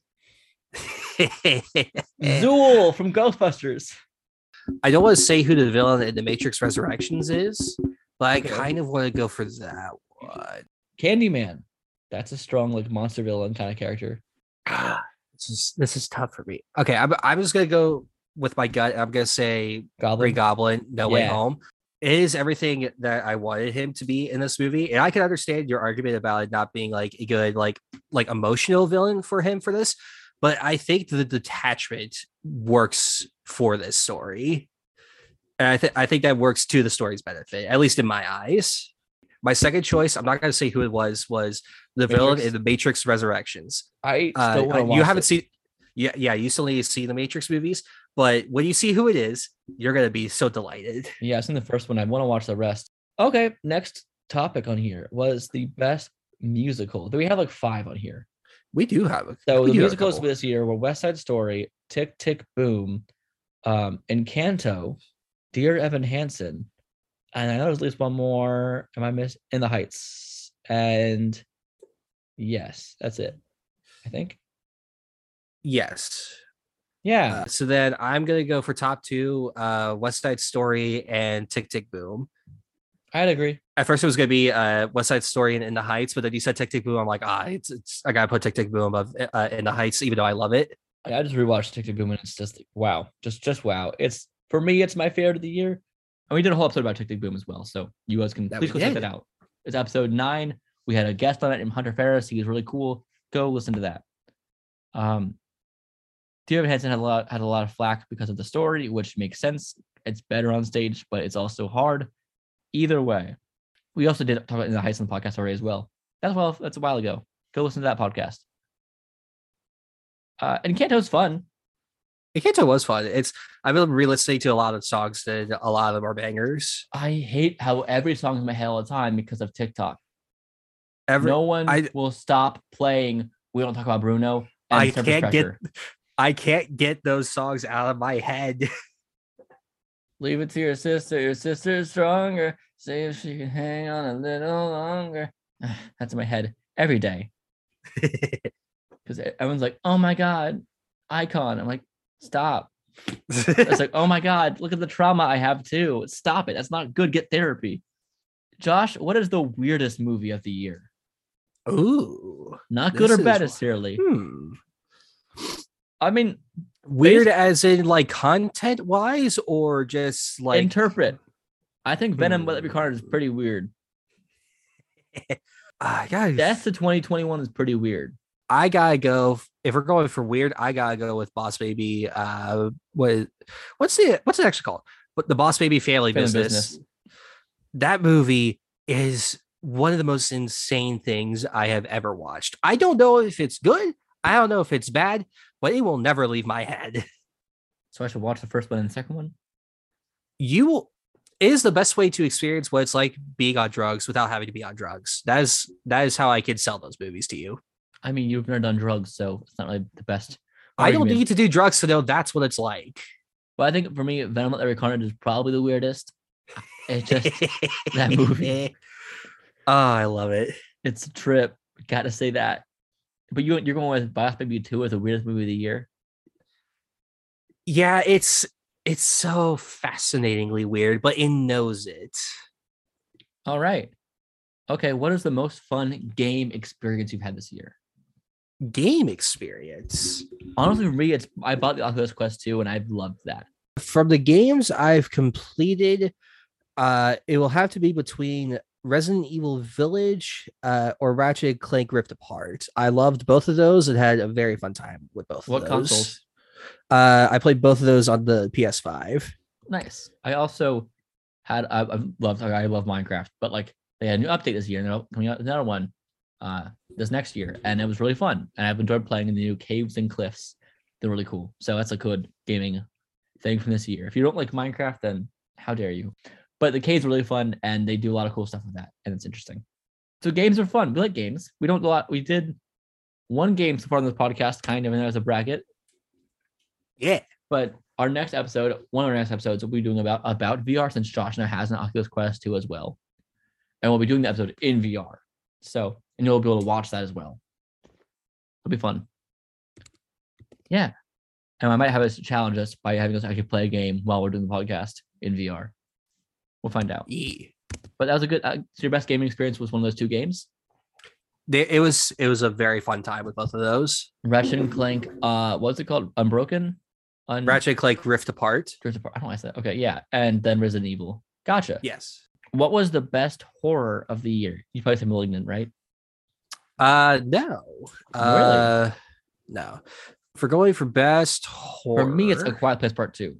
Zool from Ghostbusters. I don't want to say who the villain in the Matrix Resurrections is, but I Okay. kind of want to go for that one. Candyman. That's a strong like monster villain kind of character. This is this is tough for me. Okay, I'm I'm just gonna go with my gut. I'm gonna say Goblin. Green Goblin, No Way Yeah. Home. It is everything that I wanted him to be in this movie, and I can understand your argument about it not being like a good like like emotional villain for him for this. But I think the detachment works for this story, and I think I think that works to the story's benefit, at least in my eyes. My second choice, I'm not going to say who it was, was the villain Matrix? in the Matrix Resurrections. I still Uh, want to watch you haven't it. seen, yeah, yeah, you still need to see the Matrix movies, but when you see who it is, you're going to be so delighted. Yeah, I've seen the first one. I want to watch the rest. Okay, next topic on here was the best musical. Do we have like five on here? We do have a So we the do have a musicals couple. this year were West Side Story, Tick Tick Boom, um, Encanto, Dear Evan Hansen, and I know there's at least one more. Am I miss In the Heights? And yes, that's it. I think. Yes. Yeah. Uh, so then I'm going to go for top two, uh, West Side Story and Tick Tick Boom. I'd agree. At first, it was going to be uh, West Side Story and In the Heights, but then you said Tick Tick Boom. I'm like, ah, it's, it's I got to put Tick Tick Boom above uh, In the Heights, even though I love it. I just rewatched Tick Tick Boom and it's just wow, just just wow. It's for me, it's my favorite of the year. And we did a whole episode about Tick Tick Boom as well. So you guys can That please we go check did. that out. It's episode nine. We had a guest on it named Hunter Ferris. He was really cool. Go listen to that. Um, Dear Evan Hansen had a lot had a lot of flack because of the story, which makes sense. It's better on stage, but it's also hard. Either way, we also did talk about it in the Heist on the podcast already as well. That's well, that's a while ago. Go listen to that podcast. Uh, and Kanto's fun. Encanto was fun. It's I've been re-listening to a lot of songs and a lot of them are bangers. I hate how every song's in my head all the time because of TikTok. Every, no one I, will stop playing We Don't Talk About Bruno. And I Surface can't Pressure. get I can't get those songs out of my head. Leave it to your sister. Your sister's stronger. See if she can hang on a little longer. That's in my head every day. Because everyone's like, oh my God, Icon. I'm like, stop. It's like, oh my God, look at the trauma I have too. Stop it. That's not good. Get therapy. Josh, what is the weirdest movie of the year? Ooh. Not good This or bad is- necessarily. Hmm. I mean, Weird Based- as in like content wise or just like interpret. I think Venom Hmm. Let There Be Carnage is pretty weird. I gotta, Death to twenty twenty-one is pretty weird. I gotta go. If we're going for weird, I gotta go with Boss Baby. Uh, what what's the what's it actually called? But the Boss Baby Family, Family Business. Business. That movie is one of the most insane things I have ever watched. I don't know if it's good. I don't know if it's bad, but it will never leave my head. So I should watch the first one and the second one. You will. It is the best way to experience what it's like being on drugs without having to be on drugs. That is that is how I can sell those movies to you. I mean, you've never done drugs, so it's not really the best. I don't argument. need to do drugs to know that's what it's like. But I think for me, Venom Let There Be Carnage is probably the weirdest. It's just that movie. Oh, I love it. It's a trip. Got to say that. But you you're going with Boss Baby two as the weirdest movie of the year. Yeah, it's it's so fascinatingly weird, but it knows it. All right. Okay. What is the most fun game experience you've had this year? Game experience. Honestly, for me, it's I bought the Oculus Quest two, and I've loved that. From the games I've completed, uh, it will have to be between Resident Evil Village uh, or Ratchet and Clank Rift Apart. I loved both of those and had a very fun time with both What of those. consoles? Uh, I played both of those on the P S five. Nice. I also had I, I loved I love Minecraft, but like they had a new update this year, and they're coming out with another one uh this next year, and it was really fun. And I've enjoyed playing in the new Caves and Cliffs. They're really cool. So that's a good gaming thing from this year. If you don't like Minecraft, then how dare you? But the caves are really fun, and they do a lot of cool stuff with that, and it's interesting. So games are fun. We like games. We don't go out. We did one game so far on this podcast, kind of, and as a bracket. Yeah. But our next episode, one of our next episodes, we'll be doing about about V R, since Josh now has an Oculus Quest two as well, and we'll be doing the episode in V R. So, and you'll be able to watch that as well. It'll be fun. Yeah, and I might have us challenge us by having us actually play a game while we're doing the podcast in V R. We'll find out. Yeah. But that was a good. Uh, so your best gaming experience was one of those two games, They, it was it was a very fun time with both of those. Ratchet and Clank. Uh, what's it called? Unbroken. Un- Ratchet and Clank Rift Apart. Drift Apart. I don't know why I said that. Okay, yeah, and then Resident Evil. Gotcha. Yes. What was the best horror of the year? You probably said Malignant, right? Uh no. Uh no. For going for best horror. For me, it's A Quiet Place Part Two.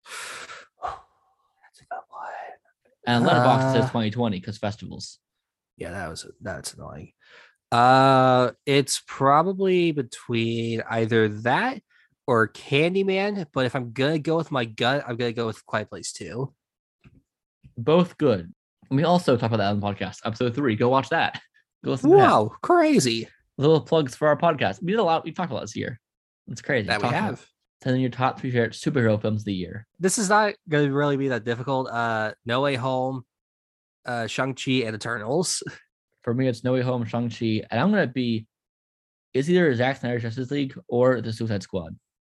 That's a good one. And Letterboxd Uh, says twenty twenty because festivals. Yeah, that was that's annoying. Uh it's probably between either that or Candyman, but if I'm gonna go with my gut, I'm gonna go with Quiet Place two. Both good. We also talked about that on the podcast, episode three. Go watch that. Go listen to that. Wow, crazy. Little plugs for our podcast. We did a lot. We talked a lot this year. It's crazy. That we Talked about have. ten of your top three favorite superhero films of the year. This is not gonna really be that difficult. Uh No Way Home, uh Shang-Chi and Eternals. For me, it's No Way Home, Shang-Chi, and I'm gonna be it's either Zack Snyder's Justice League or The Suicide Squad.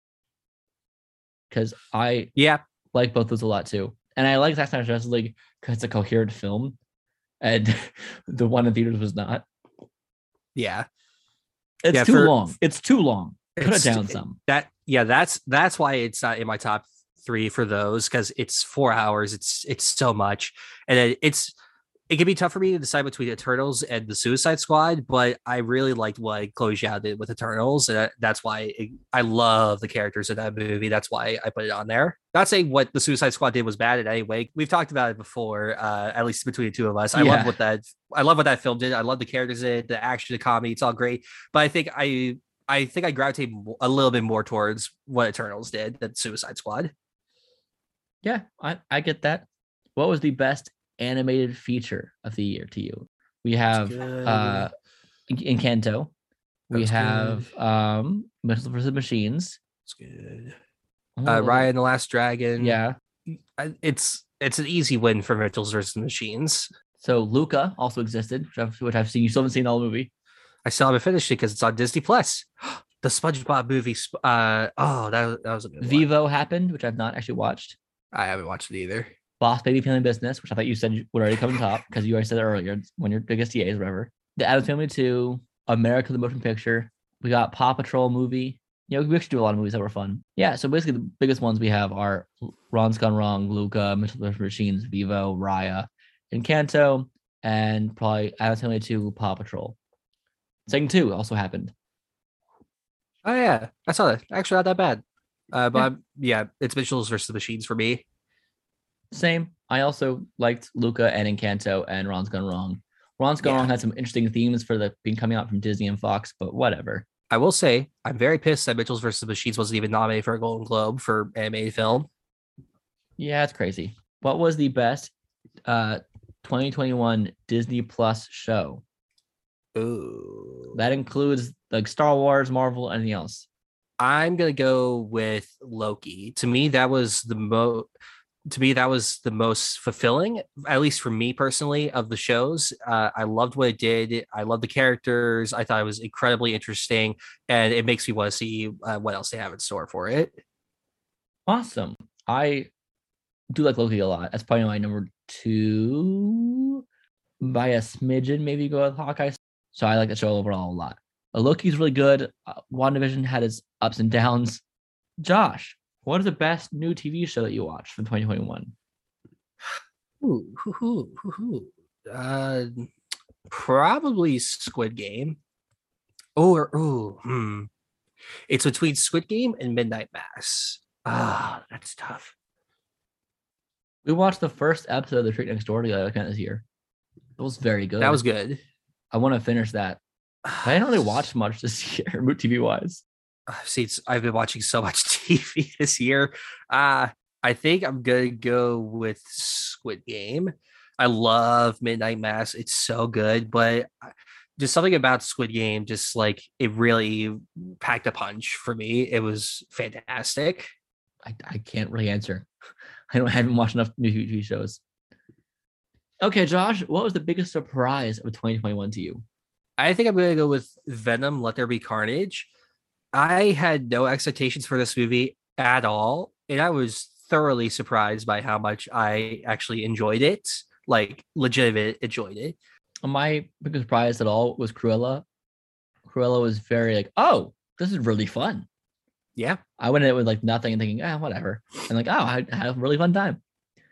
Because I Yeah. like both those a lot too. And I like Zack Snyder's Justice League because it's a coherent film. And the one in theaters was not. Yeah. It's Yeah, too for- long. It's too long. Cut it It's- down some. That yeah, that's that's why it's not in my top three for those because it's four hours. It's it's so much, and it, it's it can be tough for me to decide between Eternals and the Suicide Squad. But I really liked what Chloe Zhao did with Eternals, and that's why it, I love the characters in that movie. That's why I put it on there. Not saying what the Suicide Squad did was bad in any way. We've talked about it before, uh, at least between the two of us. I Yeah. love what that I love what that film did. I love the characters in it, the action, the comedy. It's all great. But I think I I think I gravitate a little bit more towards what Eternals did than Suicide Squad. Yeah, I, I get that. What was the best animated feature of the year to you? We have good. uh Encanto. We That's have good. um Mitchell versus Machines. It's good. Oh, Uh, Raya and the Last Dragon. Yeah. I- it's it's an easy win for Mitchell's versus Machines. So Luca also existed, which I've, which I've seen. You still haven't seen the whole movie. I still haven't finished it because it's on Disney Plus. The SpongeBob movie. Sp- Uh oh, that, that was a good one. Vivo happened, which I've not actually watched. I haven't watched it either. Boss Baby Family Business, which I thought you said would already come on top because you already said it earlier. It's one of your biggest T As, whatever. The Addams Family two, America the Motion Picture. We got Paw Patrol movie. You know, we actually do a lot of movies that were fun. Yeah, so basically the biggest ones we have are Ron's Gone Wrong, Luca, Mitchell versus Machines, Vivo, Raya, Encanto, and probably Addams Family two, Paw Patrol. Second two also happened. Oh yeah, I saw that. Actually, not that bad. Uh, but Yeah. I'm- yeah, it's Mitchell's versus Machines for me. Same. I also liked Luca and Encanto and Ron's Gone Wrong. Ron's Gone Yeah. Wrong had some interesting themes for the being coming out from Disney and Fox, but whatever. I will say I'm very pissed that Mitchell's versus Machines wasn't even nominated for a Golden Globe for animated film. Yeah, it's crazy. What was the best uh twenty twenty-one Disney Plus show? Ooh. That includes like Star Wars, Marvel, anything else. I'm gonna go with Loki. To me, that was the most. To me, that was the most fulfilling, at least for me personally, of the shows. Uh, I loved what it did. I loved the characters. I thought it was incredibly interesting, and it makes me want to see uh, what else they have in store for it. Awesome. I do like Loki a lot. That's probably my number two by a smidgen. Maybe go with Hawkeye. So I like the show overall a lot. Uh, Loki's really good. Uh, WandaVision had its ups and downs. Josh, what is the best new T V show that you watched from twenty twenty-one? Ooh, hoo, hoo, hoo, hoo. Uh, probably Squid Game. Or oh, hmm. It's between Squid Game and Midnight Mass. Ah, that's tough. We watched the first episode of The Street Next Door together like, this year. It was very good. That was good. I want to finish that. I didn't really watch much this year, T V wise. See, it's, I've been watching so much T V this year. Uh, I think I'm gonna go with Squid Game. I love Midnight Mass. It's so good, but just something about Squid Game, just like it really packed a punch for me. It was fantastic. I, I can't really answer. I don't I haven't watched enough new T V shows. Okay, Josh, what was the biggest surprise of twenty twenty-one to you? I think I'm gonna go with Venom: Let There Be Carnage. I had no expectations for this movie at all, and I was thoroughly surprised by how much I actually enjoyed it. Like, legitimate enjoyed it. My biggest surprise at all was Cruella. Cruella was very like, oh, this is really fun. Yeah. I went in it with like nothing and thinking, ah, whatever. And like, oh, I had a really fun time.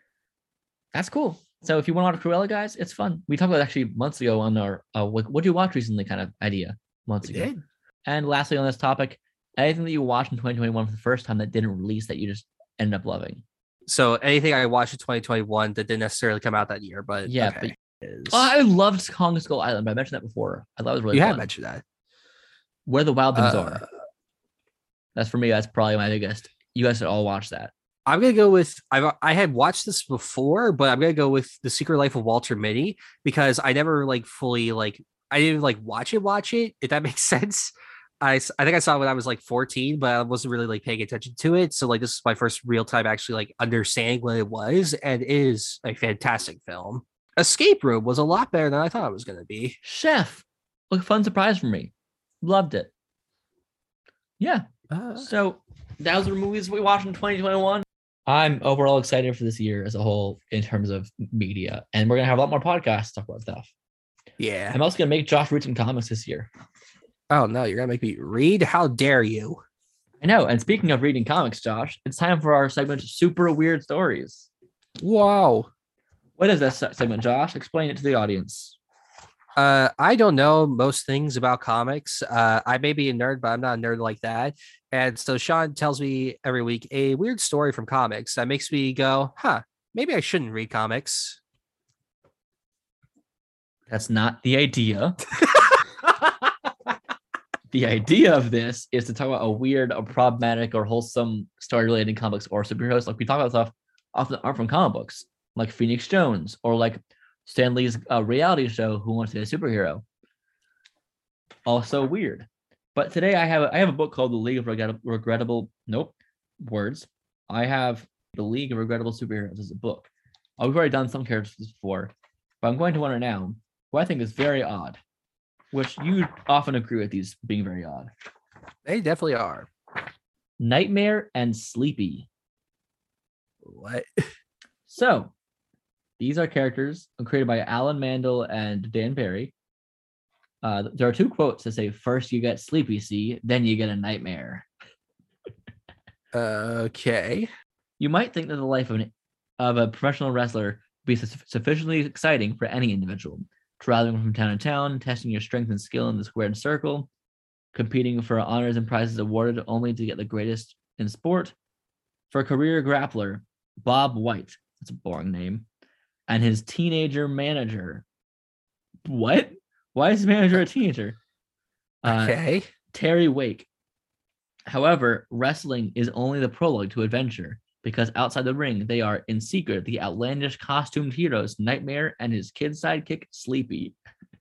That's cool. So if you want to watch Cruella, guys, it's fun. We talked about it actually months ago on our uh, what what did you watch recently kind of idea months We ago. did. And lastly on this topic, anything that you watched in twenty twenty-one for the first time that didn't release that you just ended up loving. So anything I watched in twenty twenty-one that didn't necessarily come out that year, but Yeah, okay. Is- Oh, I loved Kong Skull Island, but I mentioned that before. I thought it was really you fun. have mentioned that. Where the Wild Things Uh, Are. That's for me. That's probably my biggest. You guys should all watch that. I'm gonna go with I I had watched this before, but I'm gonna go with The Secret Life of Walter Mitty because I never like fully like I didn't like watch it watch it if that makes sense. I, s- I think I saw it when I was like fourteen, but I wasn't really like paying attention to it. So like this is my first real time actually like understanding what it was, and it is a fantastic film. Escape Room was a lot better than I thought it was gonna be. Chef. Look, fun surprise for me. Loved it. Yeah. Uh, So that was the movies we watched in twenty twenty-one. I'm overall excited for this year as a whole in terms of media, and we're gonna have a lot more podcasts to talk about stuff. yeah. I'm also gonna make Josh read some comics this year. Oh no, you're gonna make me read? How dare you? I know. And speaking of reading comics, Josh, it's time for our segment, Super Weird Stories. Wow. What is this segment, Josh? Explain it to the audience. Uh, I don't know most things about comics. Uh, I may be a nerd, but I'm not a nerd like that. And so Sean tells me every week a weird story from comics that makes me go, huh, maybe I shouldn't read comics. That's not the idea. The idea of this is to talk about a weird or problematic or wholesome story related to comics or superheroes. Like we talk about stuff often aren't from comic books, like Phoenix Jones or like Stan Lee's uh, reality show, Who Wants to Be a Superhero. Also weird. But today I have a, I have a book called The League of Regret- Regrettable, nope, words. I have The League of Regrettable Superheroes as a book. Oh, we've already done some characters before, but I'm going to one right now, who I think is very odd, which you often agree with these being very odd. They definitely are. Nightmare and Sleepy. What? So, these are characters created by Alan Mandel and Dan Barry. Uh, there are two quotes that say, first you get sleepy, see, then you get a nightmare. Okay. You might think that the life of, an, of a professional wrestler would be su- sufficiently exciting for any individual. Traveling from town to town, testing your strength and skill in the squared circle, competing for honors and prizes awarded only to get the greatest in sport. For career grappler, Bob White, that's a boring name, and his teenager manager. What? Why is his manager a teenager? Uh, Okay. Terry Wake. However, wrestling is only the prologue to adventure, because outside the ring, they are, in secret, the outlandish costumed heroes Nightmare and his kid sidekick, Sleepy.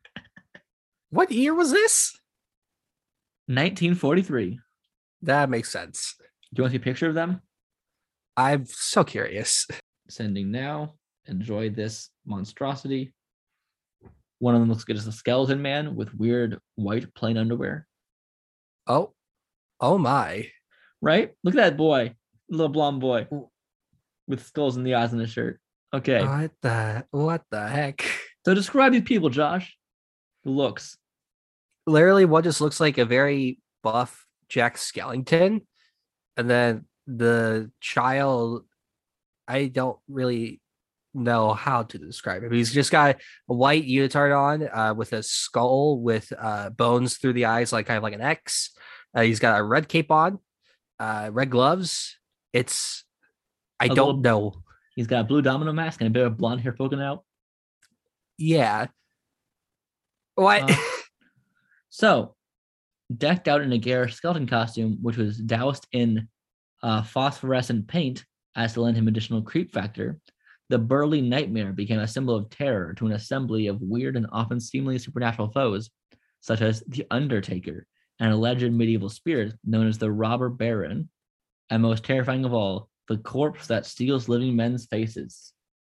What year was this? nineteen forty-three. That makes sense. Do you want to see a picture of them? I'm so curious. Sending now. Enjoy this monstrosity. One of them looks good as a skeleton man with weird white plain underwear. Oh, oh my. Right? Look at that boy. Little blonde boy with skulls in the eyes on his shirt. Okay. What the, what the heck? So describe these people, Josh. The looks. Literally, one just looks like a very buff Jack Skellington. And then the child, I don't really know how to describe him. He's just got a white unitard on uh, with a skull with uh, bones through the eyes, like kind of like an X. Uh, he's got a red cape on, uh, red gloves. It's, I A don't little- know. He's got a blue domino mask and a bit of blonde hair poking out. Yeah. What? Uh, So, decked out in a garish skeleton costume, which was doused in uh, phosphorescent paint as to lend him additional creep factor, the burly Nightmare became a symbol of terror to an assembly of weird and often seemingly supernatural foes, such as the Undertaker, an alleged medieval spirit known as the Robber Baron, and most terrifying of all, the corpse that steals living men's faces.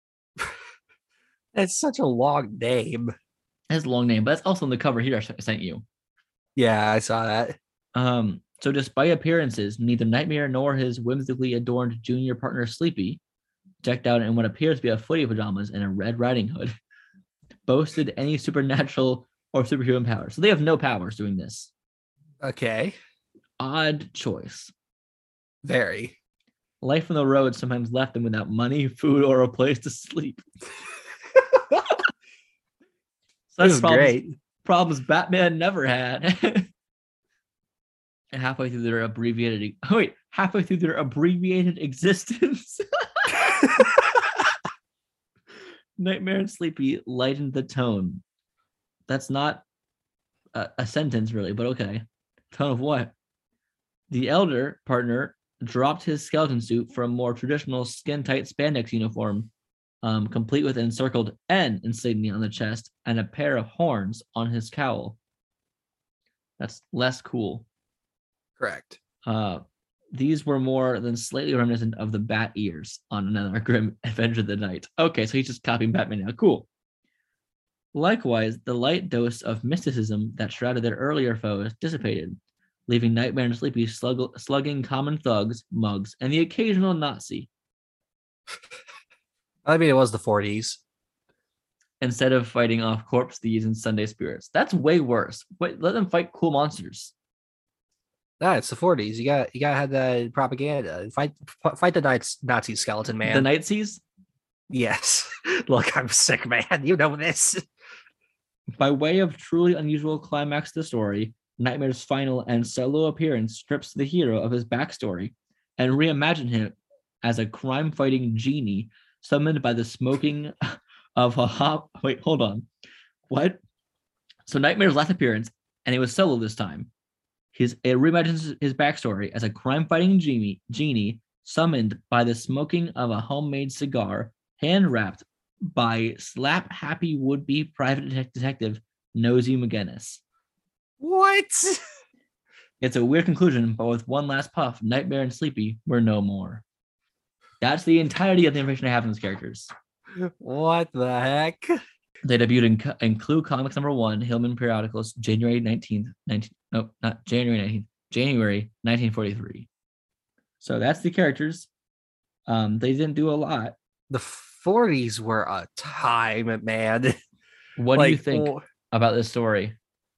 That's such a long name. That's a long name, but that's also on the cover here I sent you. Yeah, I saw that. Um, so despite appearances, neither Nightmare nor his whimsically adorned junior partner Sleepy, decked out in what appears to be a footy pajamas and a Red Riding Hood, boasted any supernatural or superhuman power. So they have no powers doing this. Okay. Odd choice. Very. Life on the road sometimes left them without money, food, or a place to sleep. This is problems, great. Problems Batman never had. And halfway through their abbreviated, oh wait, halfway through their abbreviated existence, Nightmare and Sleepy lightened the tone. That's not a, a sentence really, but okay. Tone of what? The elder partner dropped his skeleton suit for a more traditional skin-tight spandex uniform, um, complete with encircled N insignia on the chest and a pair of horns on his cowl. That's less cool. Correct. Uh, these were more than slightly reminiscent of the bat ears on another grim Avenger of the Night. Okay, so he's just copying Batman now. Cool. Likewise, the light dose of mysticism that shrouded their earlier foes dissipated, leaving Nightmare and Sleepy slug- slugging common thugs, mugs, and the occasional Nazi. I mean, it was the forties. Instead of fighting off corpse thieves and Sunday spirits. That's way worse. Wait, let them fight cool monsters. Ah, it's the forties. You got you got to have the propaganda. Fight fight the Nazi, Nazi skeleton man. The Nazis? Yes. Look, I'm sick, man. You know this. By way of truly unusual climax to the story, Nightmare's final and solo appearance strips the hero of his backstory and reimagine him as a crime-fighting genie summoned by the smoking of a hop. Wait, hold on. What? So Nightmare's last appearance, and he was solo this time. His it reimagines his backstory as a crime-fighting genie, genie summoned by the smoking of a homemade cigar, hand-wrapped by slap-happy would-be private detective Nosy McGinnis. What? It's a weird conclusion, but with one last puff, Nightmare and Sleepy were no more. That's the entirety of the information I have on these characters. What the heck? They debuted in, in Clue Comics number one, Hillman Periodicals, January nineteenth, nineteen, no, not January nineteenth, January nineteen forty-three. So that's the characters. Um, they didn't do a lot. The forties were a time, man. What like, do you think oh, about this story?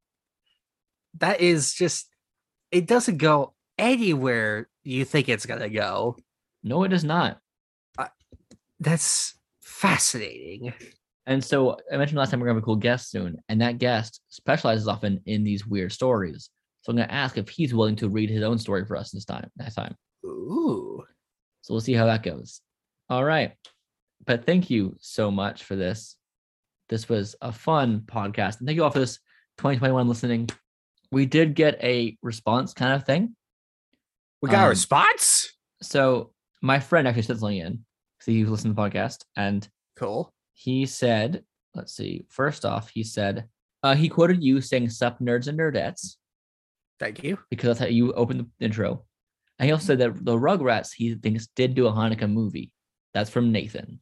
That is just, it doesn't go anywhere you think it's going to go. No, it does not. Uh, that's fascinating. And so I mentioned last time we're going to have a cool guest soon, and that guest specializes often in these weird stories. So I'm going to ask if he's willing to read his own story for us this time. That time. Ooh. So we'll see how that goes. All right. But thank you so much for this. This was a fun podcast. And thank you all for this twenty twenty-one listening. We did get a response kind of thing. We got um, a response? So my friend actually sent something in. So he listened to the podcast. And cool. He said, let's see. First off, he said, uh, he quoted you saying sup nerds and nerdettes. Thank you. Because that's how you opened the intro. And he also said that the Rugrats, he thinks, did do a Hanukkah movie. That's from Nathan.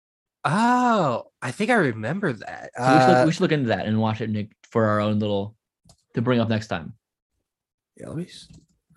Oh, I think I remember that. So we, should look, Uh, we should look into that and watch it, Nick, for our own little, to bring up next time. yeah, let me. s-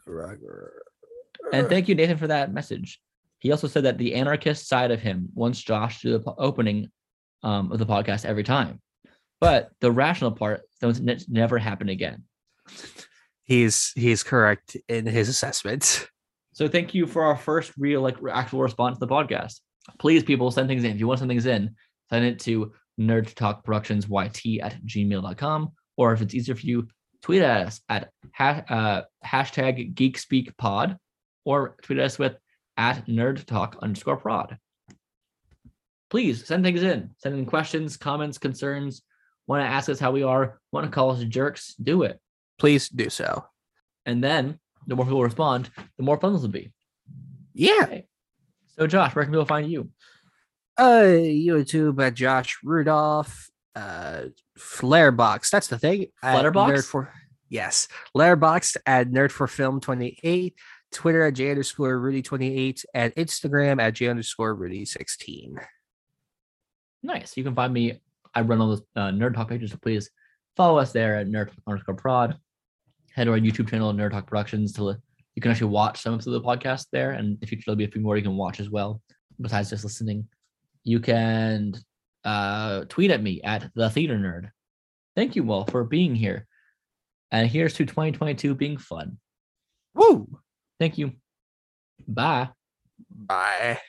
And thank you, Nathan, for that message. He also said that the anarchist side of him wants Josh to do the po- opening um, of the podcast every time. But the rational part, those ne- never happen again. He's he's correct in his assessment. So thank you for our first real, like, actual response to the podcast. Please, people, send things in. If you want to send things in, send it to nerd talk productions y t at gmail dot com. Or if it's easier for you, tweet at us at ha- uh, hashtag geekspeakpod, or tweet at us with at nerdtalk underscore prod. Please send things in. Send in questions, comments, concerns. Want to ask us how we are? Want to call us jerks? Do it. Please do so. And then the more people respond, the more fun this will be. Yeah. Okay. So Josh, where can people find you? Uh, YouTube at Josh Rudolph. Uh, Flarebox. That's the thing. At Flutterbox? Nerd for yes. Letterboxd at Nerd for Film twenty-eight. Twitter at J underscore Rudy twenty-eight, and Instagram at J underscore Rudy sixteen. Nice. You can find me. I run all those uh, Nerd Talk pages, so please follow us there at Nerd underscore Prod. Head to our YouTube channel, Nerd Talk Productions, to you can actually watch some of the podcast there, and in the future there'll be a few more you can watch as well. Besides just listening, you can uh, tweet at me at the Theater Nerd. Thank you all for being here, and here's to twenty twenty-two being fun. Woo! Thank you. Bye. Bye.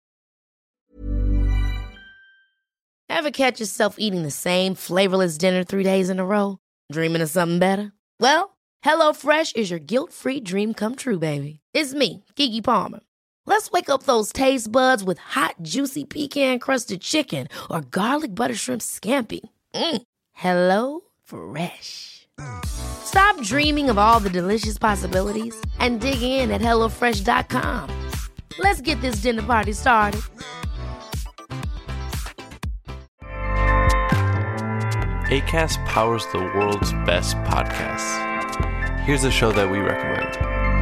Ever catch yourself eating the same flavorless dinner three days in a row? Dreaming of something better? Well, HelloFresh is your guilt-free dream come true, baby. It's me, Keke Palmer. Let's wake up those taste buds with hot, juicy pecan-crusted chicken or garlic butter shrimp scampi. Mm. Hello Fresh. Stop dreaming of all the delicious possibilities and dig in at hello fresh dot com. Let's get this dinner party started. Acast powers the world's best podcasts. Here's a show that we recommend.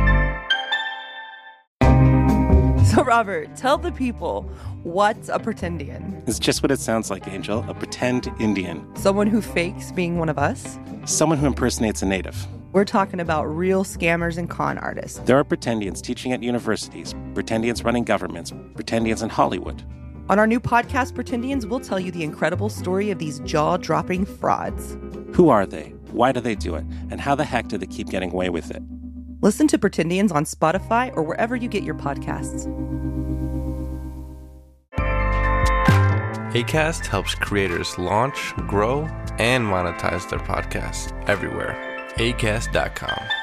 So, Robert, tell the people, what's a pretendian? It's just what it sounds like, Angel. A pretend Indian. Someone who fakes being one of us? Someone who impersonates a native. We're talking about real scammers and con artists. There are pretendians teaching at universities, pretendians running governments, pretendians in Hollywood. On our new podcast, Pretendians, we'll tell you the incredible story of these jaw-dropping frauds. Who are they? Why do they do it? And how the heck do they keep getting away with it? Listen to Pretendians on Spotify or wherever you get your podcasts. Acast helps creators launch, grow, and monetize their podcasts everywhere. acast dot com.